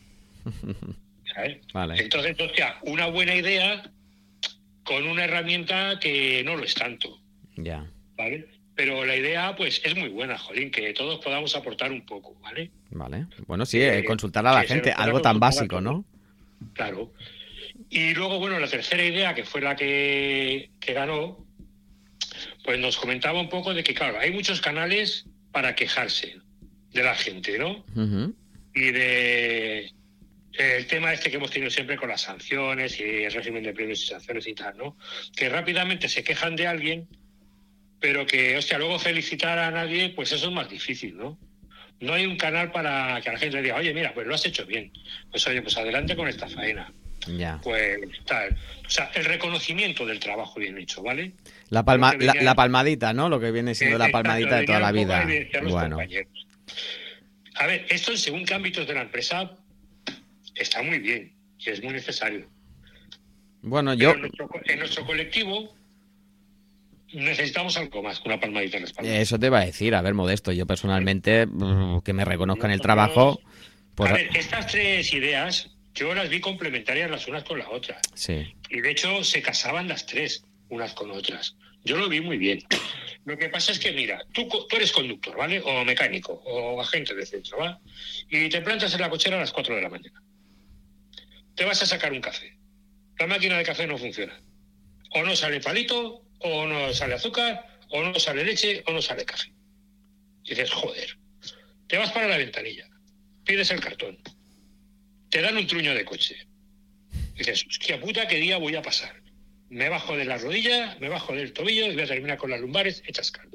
¿Sabes? Vale. Entonces, hostia, una buena idea con una herramienta que no lo es tanto, Ya. ¿vale? Pero la idea, pues, es muy buena, jolín, que todos podamos aportar un poco, ¿vale? Vale. Bueno, sí, Eh, eh, consultar a la que se gente, nos pueda algo tan consultar a básico, todos. ¿no? Claro. Y luego, bueno, la tercera idea, que fue la que, que ganó, pues nos comentaba un poco de que, claro, hay muchos canales para quejarse de la gente, ¿no? Uh-huh. Y de el tema este que hemos tenido siempre con las sanciones y el régimen de premios y sanciones y tal, ¿no? Que rápidamente se quejan de alguien, pero que, hostia, luego felicitar a nadie, pues eso es más difícil, ¿no? No hay un canal para que la gente le diga, oye, mira, pues lo has hecho bien. Pues oye, pues adelante con esta faena. Ya. Pues tal. O sea, el reconocimiento del trabajo bien hecho, ¿vale? La, palma, Creo que la, venía- la palmadita, ¿no? Lo que viene siendo Eh, la exacto, palmadita de toda la venía un poco vida. a evidenciar los Bueno, compañeros. A ver, esto en según qué ámbitos de la empresa está muy bien y es muy necesario. bueno, Pero yo... en, nuestro, en nuestro colectivo necesitamos algo más que una palmadita en la espalda. Eso te iba a decir, a ver, Modesto, yo personalmente, mm, que me reconozcan el trabajo, pues... A ver, estas tres ideas yo las vi complementarias las unas con las otras. Sí. Y de hecho se casaban las tres unas con otras. Yo lo vi muy bien. Lo que pasa es que, mira, tú, co- tú eres conductor, ¿vale? O mecánico, o agente de centro, ¿va? Y te plantas en la cochera a las cuatro de la mañana. Te vas a sacar un café. La máquina de café no funciona. O no sale palito, o no sale azúcar, o no sale leche, o no sale café. Y dices, joder. Te vas para la ventanilla, pides el cartón, te dan un truño de coche. Y dices, hostia puta, ¿qué día voy a pasar? me bajo de la rodilla, me bajo del tobillo y voy a terminar con las lumbares hechas caldo.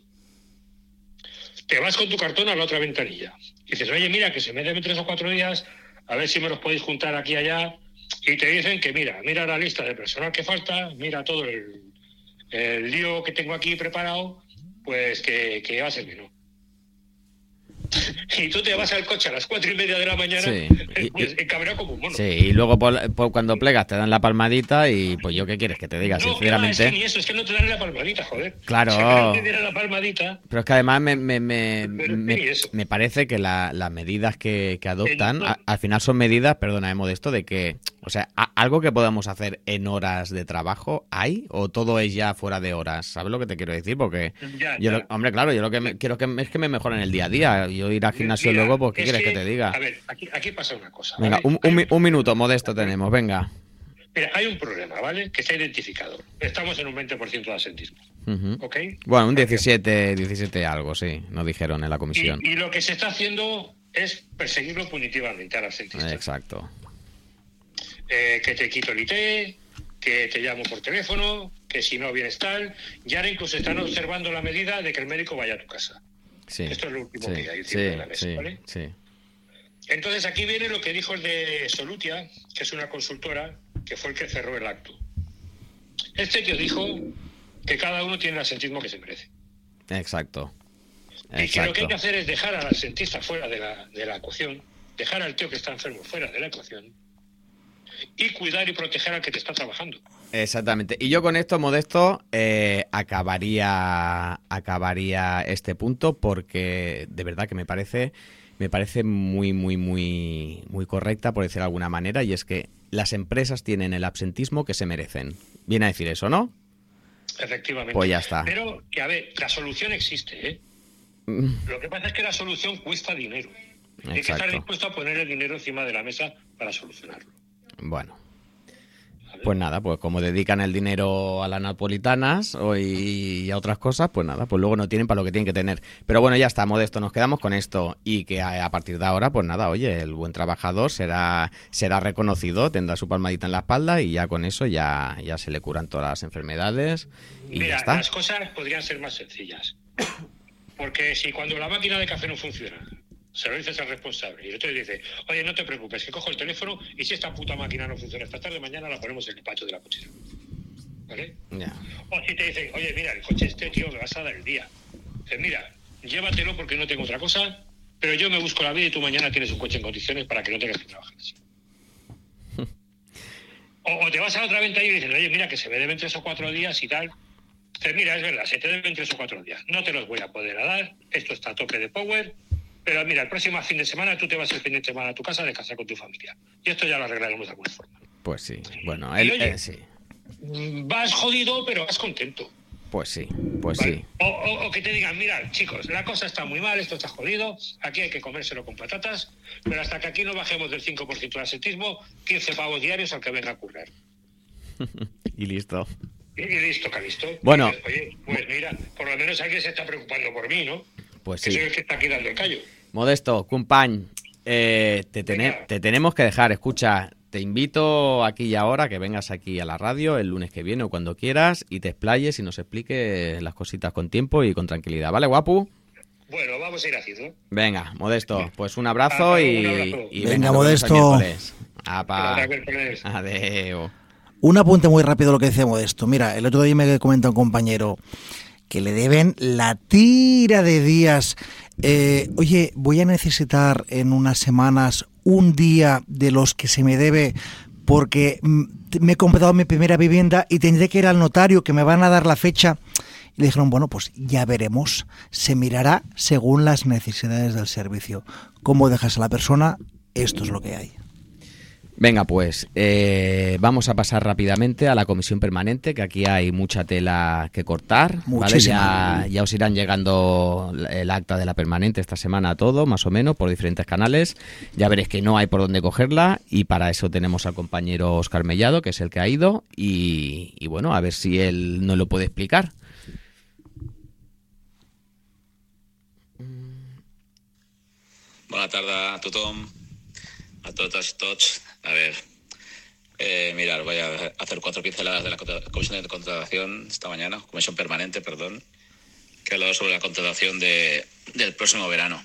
Te vas con tu cartón a la otra ventanilla. Y dices, oye, mira, que se me deben tres o cuatro días, a ver si me los podéis juntar aquí y allá. Y te dicen que mira, mira la lista de personal que falta, mira todo el, el lío que tengo aquí preparado, pues que, que va a ser que no. Y tú te vas al coche a las cuatro y media de la mañana, Sí. pues encabreado como un mono. Sí, y luego por, por cuando plegas te dan la palmadita y pues yo qué quieres que te diga, No, sinceramente. es que ni eso, es que no te dan la palmadita, joder. Claro. Si no te dieran la palmadita. Pero es que además me, me, me, Pero es me, que ni eso. me parece que la- las medidas que, que adoptan, Eh, no. a- al final son medidas, perdona, Modesto, de que, o sea, a- algo que podamos hacer en horas de trabajo, ¿hay? ¿O todo es ya fuera de horas? ¿Sabes lo que te quiero decir? Porque, Ya, yo ya. lo- hombre, claro, yo lo que me- quiero que, es que me mejoren el día a día. Yo ir al gimnasio Mira, luego, pues, ¿qué es quieres que, te diga? A ver, aquí, aquí pasa una cosa. Venga, ¿vale? un, un, mi- un minuto, Modesto, tenemos, venga. Mira, hay un problema, ¿vale? Que está identificado. Estamos en un veinte por ciento de asentismo. Ujú. ¿Ok? Bueno, un diecisiete, diecisiete algo, sí, nos dijeron en la comisión. Y, y lo que se está haciendo es perseguirlo punitivamente al asentista. Exacto. Eh, que te quito el I T, que te llamo por teléfono, que si no vienes tal. Y ahora incluso están observando la medida de que el médico vaya a tu casa. Sí, Esto es lo último sí, que hay sí, encima de la mesa, sí, ¿vale? sí. Entonces aquí viene lo que dijo el de Solutia, que es una consultora, que fue el que cerró el acto. Este tío dijo que cada uno tiene el asentismo que se merece. Exacto. Y que lo que hay Exacto. que hacer es dejar al asentista fuera de la, de la ecuación, dejar al tío que está enfermo fuera de la ecuación y cuidar y proteger al que te está trabajando. Exactamente. Y yo con esto, Modesto, eh, acabaría acabaría este punto porque de verdad que me parece me parece muy muy muy muy correcta, por decir de alguna manera, y es que las empresas tienen el absentismo que se merecen. Viene a decir eso, ¿no? Efectivamente. Pues ya está. Pero que a ver, la solución existe, ¿eh? Lo que pasa es que la solución cuesta dinero. Hay que estar Exacto. dispuesto a poner el dinero encima de la mesa para solucionarlo. Bueno. ¿Vale? Pues nada, pues como dedican el dinero a las napolitanas o y, y a otras cosas, pues nada, pues luego no tienen para lo que tienen que tener. Pero bueno, ya está, Modesto, nos quedamos con esto y que a, a partir de ahora, pues nada, oye, el buen trabajador será será reconocido, tendrá su palmadita en la espalda y ya con eso ya, ya se le curan todas las enfermedades y Mira, ya está. las cosas podrían ser más sencillas. Porque si cuando la máquina de café no funciona, se lo dices al responsable y el otro dice, oye, no te preocupes, que cojo el teléfono y si esta puta máquina no funciona esta tarde, mañana la ponemos en el patio de la cochera. ¿Vale? Ya. O si te dicen, oye, mira, el coche este, tío, me vas a dar el día. Dices, mira, llévatelo porque no tengo otra cosa, pero yo me busco la vida y tú mañana tienes un coche en condiciones para que no tengas que trabajar así. o, o te vas a la otra ventanilla y dices, oye, mira, que se me deben tres o cuatro días y tal. Dices, mira, es verdad, se te deben tres o cuatro días. No te los voy a poder dar, esto está a tope de power, pero mira, el próximo fin de semana tú te vas el fin de semana a tu casa a descansar con tu familia. Y esto ya lo arreglaremos de alguna forma. Pues sí, bueno, Y él, oye, eh, sí, Vas jodido, pero vas contento. pues sí, pues ¿Vale? sí. O, o- o que te digan, mira, chicos, la cosa está muy mal, esto está jodido, aquí hay que comérselo con patatas, pero hasta que aquí no bajemos del cinco por ciento de asentismo, quince pavos diarios al que venga a currar. Y listo. Y, y listo, Calisto. Bueno. Y dices, oye, pues mira, por lo menos alguien se está preocupando por mí, ¿no? Pues Que sí. soy el que está aquí dando el callo. Modesto, compañ, eh, te, tene- Venga. te tenemos que dejar. Escucha, te invito aquí y ahora que vengas aquí a la radio el lunes que viene o cuando quieras y te explayes y nos expliques las cositas con tiempo y con tranquilidad. ¿Vale, guapu? Bueno, vamos a ir haciendo. Venga, Modesto, pues un abrazo Ah, y, un abrazo. y Venga, nos vemos el Modesto. miércoles. Apa. Hasta el miércoles. Adeu. Un apunte muy rápido a lo que decíamos de esto. Mira, el otro día me comenta un compañero que le deben la tira de días. Eh, oye, voy a necesitar en unas semanas un día de los que se me debe porque mm, me he comprado mi primera vivienda y tendré que ir al notario que me van a dar la fecha. Y le dijeron, bueno, pues ya veremos. Se mirará según las necesidades del servicio. ¿Cómo dejas a la persona? Esto es lo que hay. Venga, pues eh, vamos a pasar rápidamente a la comisión permanente, que aquí hay mucha tela que cortar. ¿Vale? Muchísima. Ya, ya os irán llegando el acta de la permanente esta semana a todo, más o menos, por diferentes canales. Ya veréis que no hay por dónde cogerla y para eso tenemos al compañero Óscar Mellado, que es el que ha ido, y, y bueno, a ver si él nos lo puede explicar. Bona tarda a tothom, a totes, tots. A veure, Eh, mirar, voy a hacer cuatro pinceladas de la Comisión de Contratación esta mañana, Comisión Permanente, perdón, que ha hablado sobre la contratación de, del próximo verano.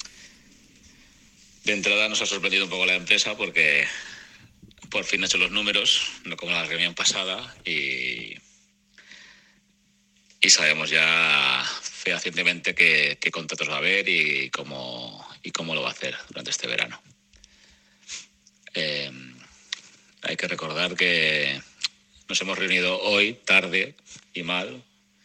De entrada nos ha sorprendido un poco la empresa porque por fin ha hecho los números, no como la reunión pasada, y, y sabemos ya fehacientemente qué, qué contratos va a haber y cómo, y cómo lo va a hacer durante este verano. Eh, hay que recordar que nos hemos reunido hoy, tarde y mal,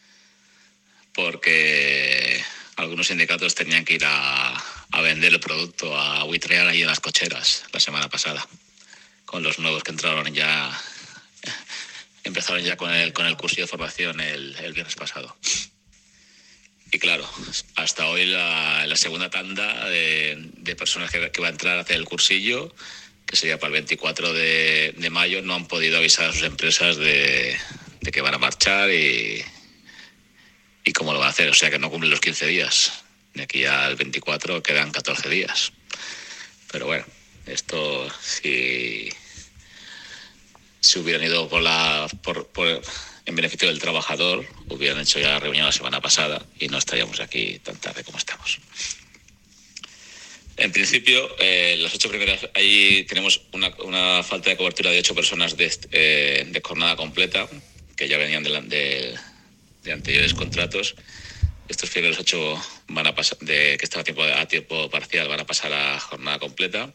porque algunos sindicatos tenían que ir a, a vender el producto, a buitrear ahí en las cocheras la semana pasada, con los nuevos que entraron ya, empezaron ya con el, con el cursillo de formación el, el viernes pasado. Y claro, hasta hoy la, la segunda tanda de, de personas que, que va a entrar a hacer el cursillo, que sería para el veinticuatro de, de mayo, no han podido avisar a sus empresas de, de que van a marchar y, y cómo lo van a hacer. O sea que no cumplen los quince días. De aquí al veinticuatro quedan catorce días. Pero bueno, esto si, si hubieran ido por la por, por en beneficio del trabajador, hubieran hecho ya la reunión la semana pasada y no estaríamos aquí tan tarde como estamos. En principio, eh, las ocho primeras, ahí tenemos una, una falta de cobertura de ocho personas de, eh, de jornada completa, que ya venían de, de, de anteriores contratos. Estos primeros ocho van a pasar, de que están a tiempo, a tiempo parcial, van a pasar a jornada completa.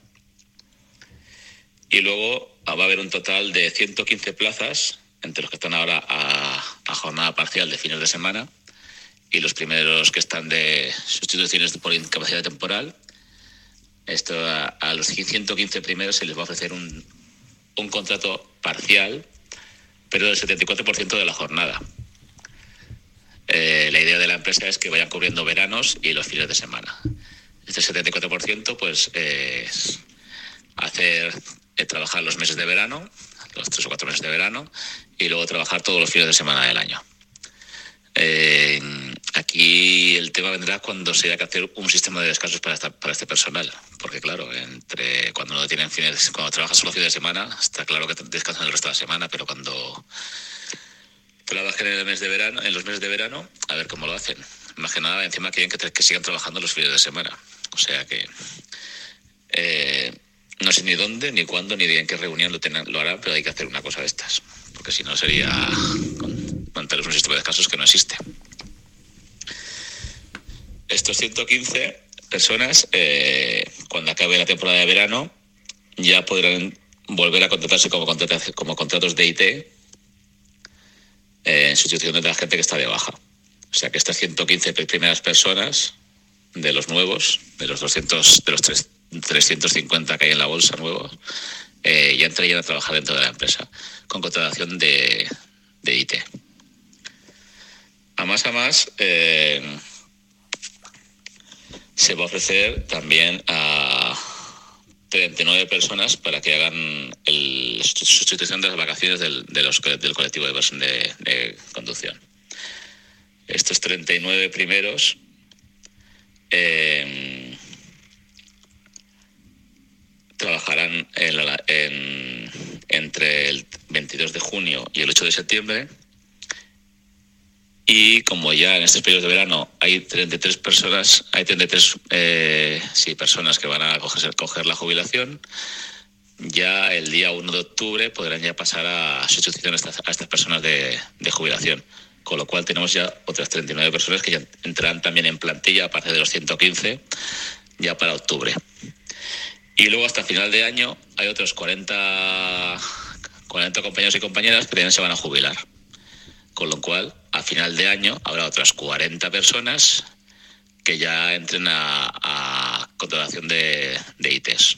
Y luego va a haber un total de ciento quince plazas, entre los que están ahora a, a jornada parcial de fines de semana, y los primeros que están de sustituciones por incapacidad temporal. Esto a, a los ciento quince primeros se les va a ofrecer un, un contrato parcial, pero del setenta y cuatro por ciento de la jornada. Eh, la idea de la empresa es que vayan cubriendo veranos y los fines de semana. Este setenta y cuatro por ciento pues eh, es hacer eh, trabajar los meses de verano, los tres o cuatro meses de verano, y luego trabajar todos los fines de semana del año. Eh, aquí el tema vendrá cuando se haya que hacer un sistema de descansos para, esta, para este personal, porque claro, entre cuando no tienen fines, cuando trabajas solo fines de semana, está claro que descansan el resto de la semana, pero cuando trabajen en el mes de verano, en los meses de verano, a ver cómo lo hacen. Más que nada, encima quieren que, que sigan trabajando los fines de semana, o sea que eh, no sé ni dónde, ni cuándo, ni en qué reunión lo, tengan, lo harán, pero hay que hacer una cosa de estas, porque si no sería mantener un sistema de descansos que no existe. Estos ciento quince personas, eh, cuando acabe la temporada de verano, ya podrán volver a contratarse como, contrat- como contratos de I T eh, en sustitución de la gente que está de baja. O sea que estas ciento quince primeras personas de los nuevos, de los doscientos, de los trescientos cincuenta que hay en la bolsa nuevos, eh, ya entrarían a trabajar dentro de la empresa con contratación de, de I T. A más a más, eh, se va a ofrecer también a treinta y nueve personas para que hagan la sustitución de las vacaciones del, de los, del colectivo de, de, de conducción. Estos treinta y nueve primeros eh, trabajarán en la, en, entre el veintidós de junio y el ocho de septiembre. Y como ya en estos periodos de verano hay treinta y tres personas, hay treinta y tres eh, sí, personas que van a coger, coger la jubilación, ya el día uno de octubre podrán ya pasar a sustitución a estas, a estas personas de, de jubilación. Con lo cual tenemos ya otras treinta y nueve personas que ya entrarán también en plantilla, aparte de los ciento quince, ya para octubre. Y luego hasta final de año hay otros cuarenta, cuarenta compañeros y compañeras que también se van a jubilar. Con lo cual, a final de año habrá otras cuarenta personas que ya entren a, a contratación de, de I Tes.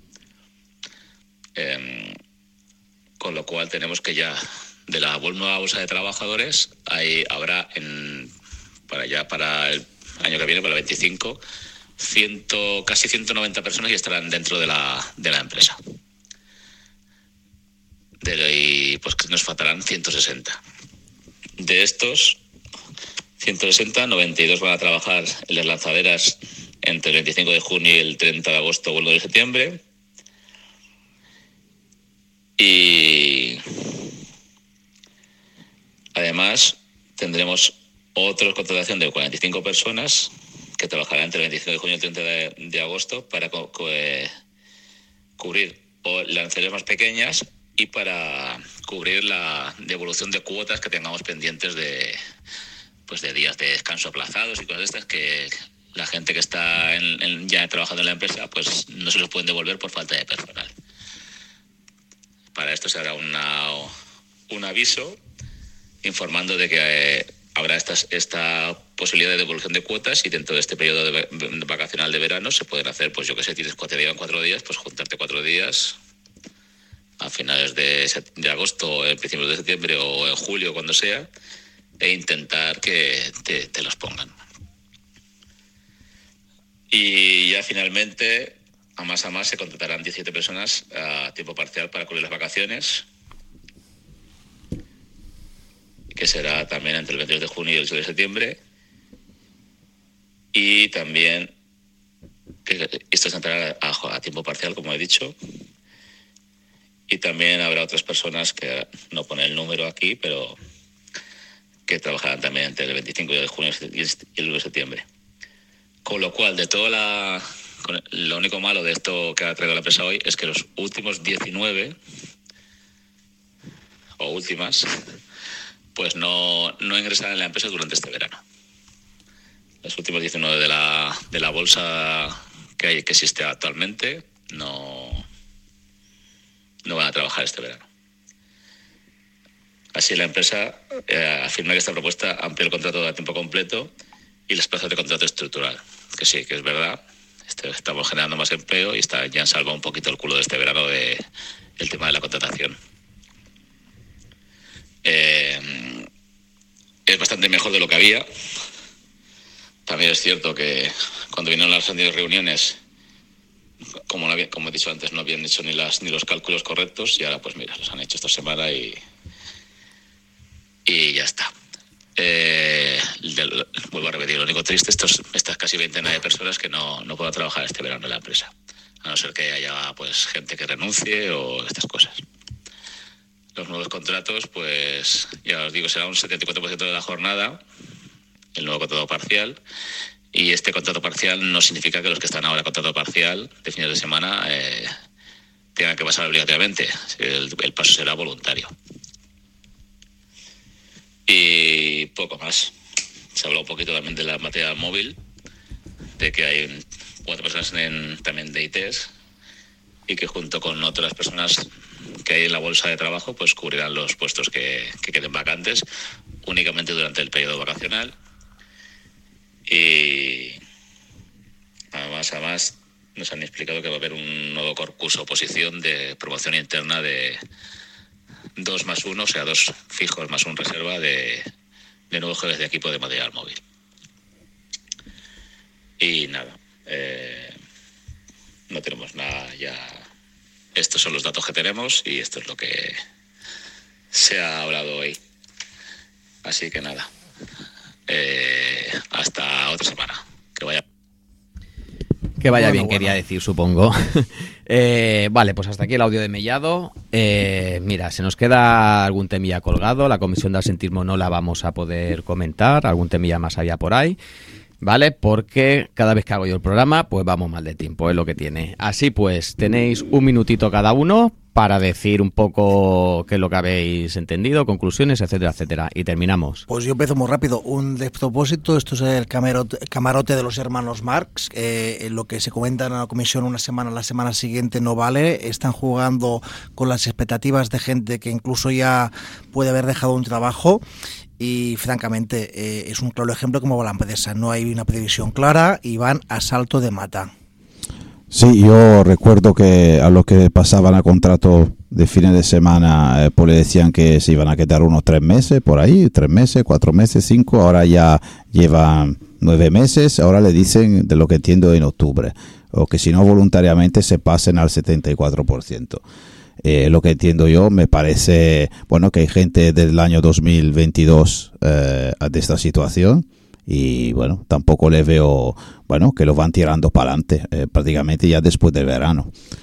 Eh, con lo cual tenemos que ya de la nueva bolsa de trabajadores hay, habrá en, para ya para el año que viene, para el veinticinco, cien, casi ciento noventa personas que estarán dentro de la, de la empresa. De, y pues que nos faltarán ciento sesenta. De estos ciento sesenta, noventa y dos van a trabajar en las lanzaderas entre el veinticinco de junio y el treinta de agosto o el uno de septiembre. Y además tendremos otra contratación de cuarenta y cinco personas que trabajarán entre el veinticinco de junio y el treinta de, de agosto para co- co- eh, cubrir o lancerías más pequeñas y para cubrir la devolución de cuotas que tengamos pendientes de pues de días de descanso aplazados y cosas de estas que la gente que está en, en, ya trabajando en la empresa pues no se los pueden devolver por falta de personal. Para esto se hará una, un aviso informando de que eh, habrá estas, esta posibilidad de devolución de cuotas y dentro de este periodo de, de vacacional de verano se pueden hacer, pues yo que sé, tienes cuatro días, cuatro días, pues juntarte cuatro días a finales de, de agosto, en principios de septiembre o en julio, cuando sea, e intentar que te, te los pongan. Y ya finalmente, a más a más, se contratarán diecisiete personas a tiempo parcial para cubrir las vacaciones, que será también entre el veintidós de junio y el seis de septiembre. Y también, que esto se entrará a, a tiempo parcial, como he dicho. Y también habrá otras personas que no pone el número aquí, pero que trabajarán también entre el veinticinco de junio y el uno de septiembre. Con lo cual, de toda la... Lo único malo de esto que ha traído la empresa hoy es que los últimos diecinueve, o últimas, pues no, no ingresarán en la empresa durante este verano. Los últimos diecinueve de la, de la bolsa que, hay, que existe actualmente no, no van a trabajar este verano. Así la empresa eh, afirma que esta propuesta amplía el contrato a tiempo completo y las plazas de contrato estructural. Que sí, que es verdad. Este, estamos generando más empleo y está, ya han salvado un poquito el culo de este verano de, el tema de la contratación. Eh, es bastante mejor de lo que había. También es cierto que cuando vinieron las anteriores reuniones, como, no había, como he dicho antes, no habían hecho ni, las, ni los cálculos correctos y ahora pues mira, los han hecho esta semana y, y ya está. Eh, de, vuelvo a repetir, lo único triste estos, estas casi veintena de personas que no, no puedan trabajar este verano en la empresa, a no ser que haya pues gente que renuncie o estas cosas. Los nuevos contratos, pues ya os digo, será un setenta y cuatro por ciento de la jornada, el nuevo contrato parcial, y este contrato parcial no significa que los que están ahora contrato parcial de fines de semana eh, tengan que pasar obligatoriamente, el, el paso será voluntario. Y poco más. Se habla un poquito también de la materia móvil, de que hay cuatro personas en, también de I T s y que junto con otras personas que hay en la bolsa de trabajo pues cubrirán los puestos que, que queden vacantes únicamente durante el periodo vacacional. Y además, además nos han explicado que va a haber un nuevo concurso oposición de promoción interna de dos más uno, o sea, dos fijos más un reserva de, de nuevos jefes de equipo de material móvil. Y nada, eh, no tenemos nada ya. Estos son los datos que tenemos y esto es lo que se ha hablado hoy. Así que nada, eh, hasta otra semana. Que vaya. Que vaya Bueno, bien, bueno. quería decir, supongo. eh, vale, pues hasta aquí el audio de Mellado. Eh, mira, se nos queda algún temilla colgado. La comisión de absentismo no la vamos a poder comentar. Algún temilla más allá por ahí. ¿Vale? Porque cada vez que hago yo el programa, pues vamos mal de tiempo, es lo que tiene. Así pues, tenéis un minutito cada uno para decir un poco qué es lo que habéis entendido, conclusiones, etcétera, etcétera. Y terminamos. Pues yo empiezo muy rápido. Un despropósito, esto es el camarote, camarote de los hermanos Marx. Eh, lo que se comenta en la comisión una semana, la semana siguiente no vale. Están jugando con las expectativas de gente que incluso ya puede haber dejado un trabajo. Y francamente eh, es un claro ejemplo como va la empresa. No hay una previsión clara y van a salto de mata. Sí, yo recuerdo que a los que pasaban a contrato de fines de semana, eh, pues le decían que se iban a quedar unos tres meses por ahí, tres meses, cuatro meses, cinco, ahora ya llevan nueve meses, ahora le dicen, de lo que entiendo, en octubre, o que si no voluntariamente se pasen al setenta y cuatro por ciento. Eh, lo que entiendo yo, me parece, bueno, que hay gente del año dos mil veintidós eh, de esta situación. Y bueno, tampoco le veo, bueno, que lo van tirando para adelante, eh, prácticamente ya después del verano.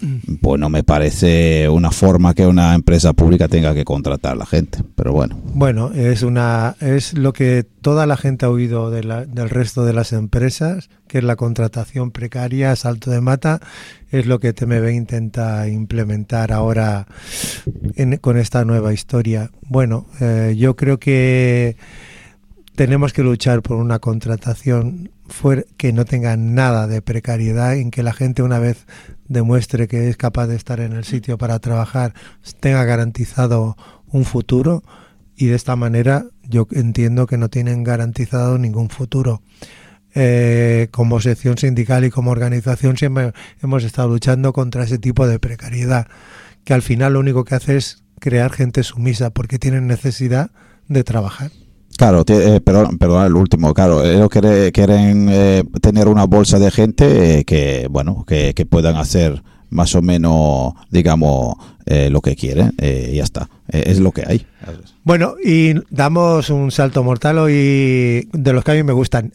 pues no me parece una forma que una empresa pública tenga que contratar a la gente, pero bueno. Bueno, es una es lo que toda la gente ha oído de la, del resto de las empresas, que es la contratación precaria, salto de mata, es lo que T M B intenta implementar ahora en, con esta nueva historia. Bueno, eh, yo creo que tenemos que luchar por una contratación fuera, que no tenga nada de precariedad, en que la gente, una vez demuestre que es capaz de estar en el sitio para trabajar, tenga garantizado un futuro, y de esta manera yo entiendo que no tienen garantizado ningún futuro. Eh, como sección sindical y como organización siempre hemos estado luchando contra ese tipo de precariedad, que al final lo único que hace es crear gente sumisa porque tienen necesidad de trabajar. Claro, eh, perdón, perdón, el último, claro, ellos quieren, quieren eh, tener una bolsa de gente eh, que, bueno, que, que puedan hacer más o menos, digamos, eh, lo que quieren, eh, y ya está, eh, es lo que hay. Bueno, y damos un salto mortal hoy de los que a mí me gustan.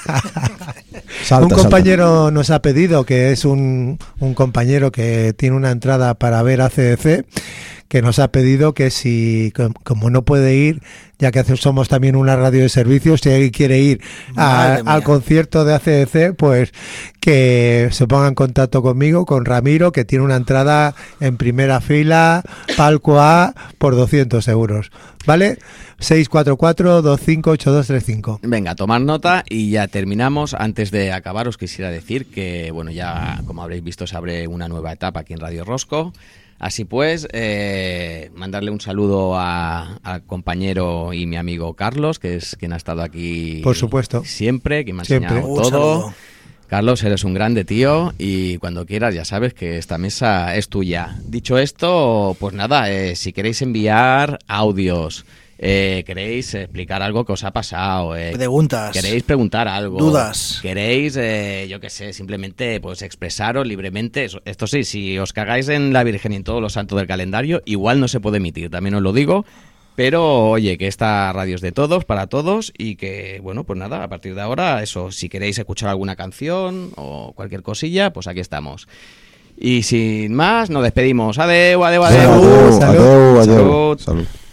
Salta, un compañero salta. Nos ha pedido, que es un, un compañero que tiene una entrada para ver A C D C, que nos ha pedido que si, como no puede ir, ya que somos también una radio de servicios, si alguien quiere ir a, al concierto de A C D C, pues que se ponga en contacto conmigo, con Ramiro, que tiene una entrada en primera fila, palco A, por doscientos euros. ¿Vale? seis cuatro cuatro, dos cinco ocho dos tres cinco. Venga, tomar nota y ya terminamos. Antes de acabar, os quisiera decir que, bueno, ya como habréis visto, se abre una nueva etapa aquí en Radio Rosco. Así pues, eh, mandarle un saludo a, al compañero y mi amigo Carlos, que es quien ha estado aquí, por supuesto, siempre, quien me ha siempre. enseñado todo. Carlos, eres un grande tío y cuando quieras ya sabes que esta mesa es tuya. Dicho esto, pues nada, eh, si queréis enviar audios, eh, queréis explicar algo que os ha pasado, eh, preguntas, queréis preguntar algo, dudas, queréis, eh, yo qué sé, simplemente pues expresaros libremente. Esto sí, si os cagáis en la Virgen y en todos los santos del calendario, igual no se puede emitir, también os lo digo. Pero, oye, que esta radio es de todos, para todos, y que, bueno, pues nada, a partir de ahora, eso, si queréis escuchar alguna canción o cualquier cosilla, pues aquí estamos. Y sin más, nos despedimos. Adeu, adeu, adeu. Adeu, adeu, adeu. Salud. Salud. Salud.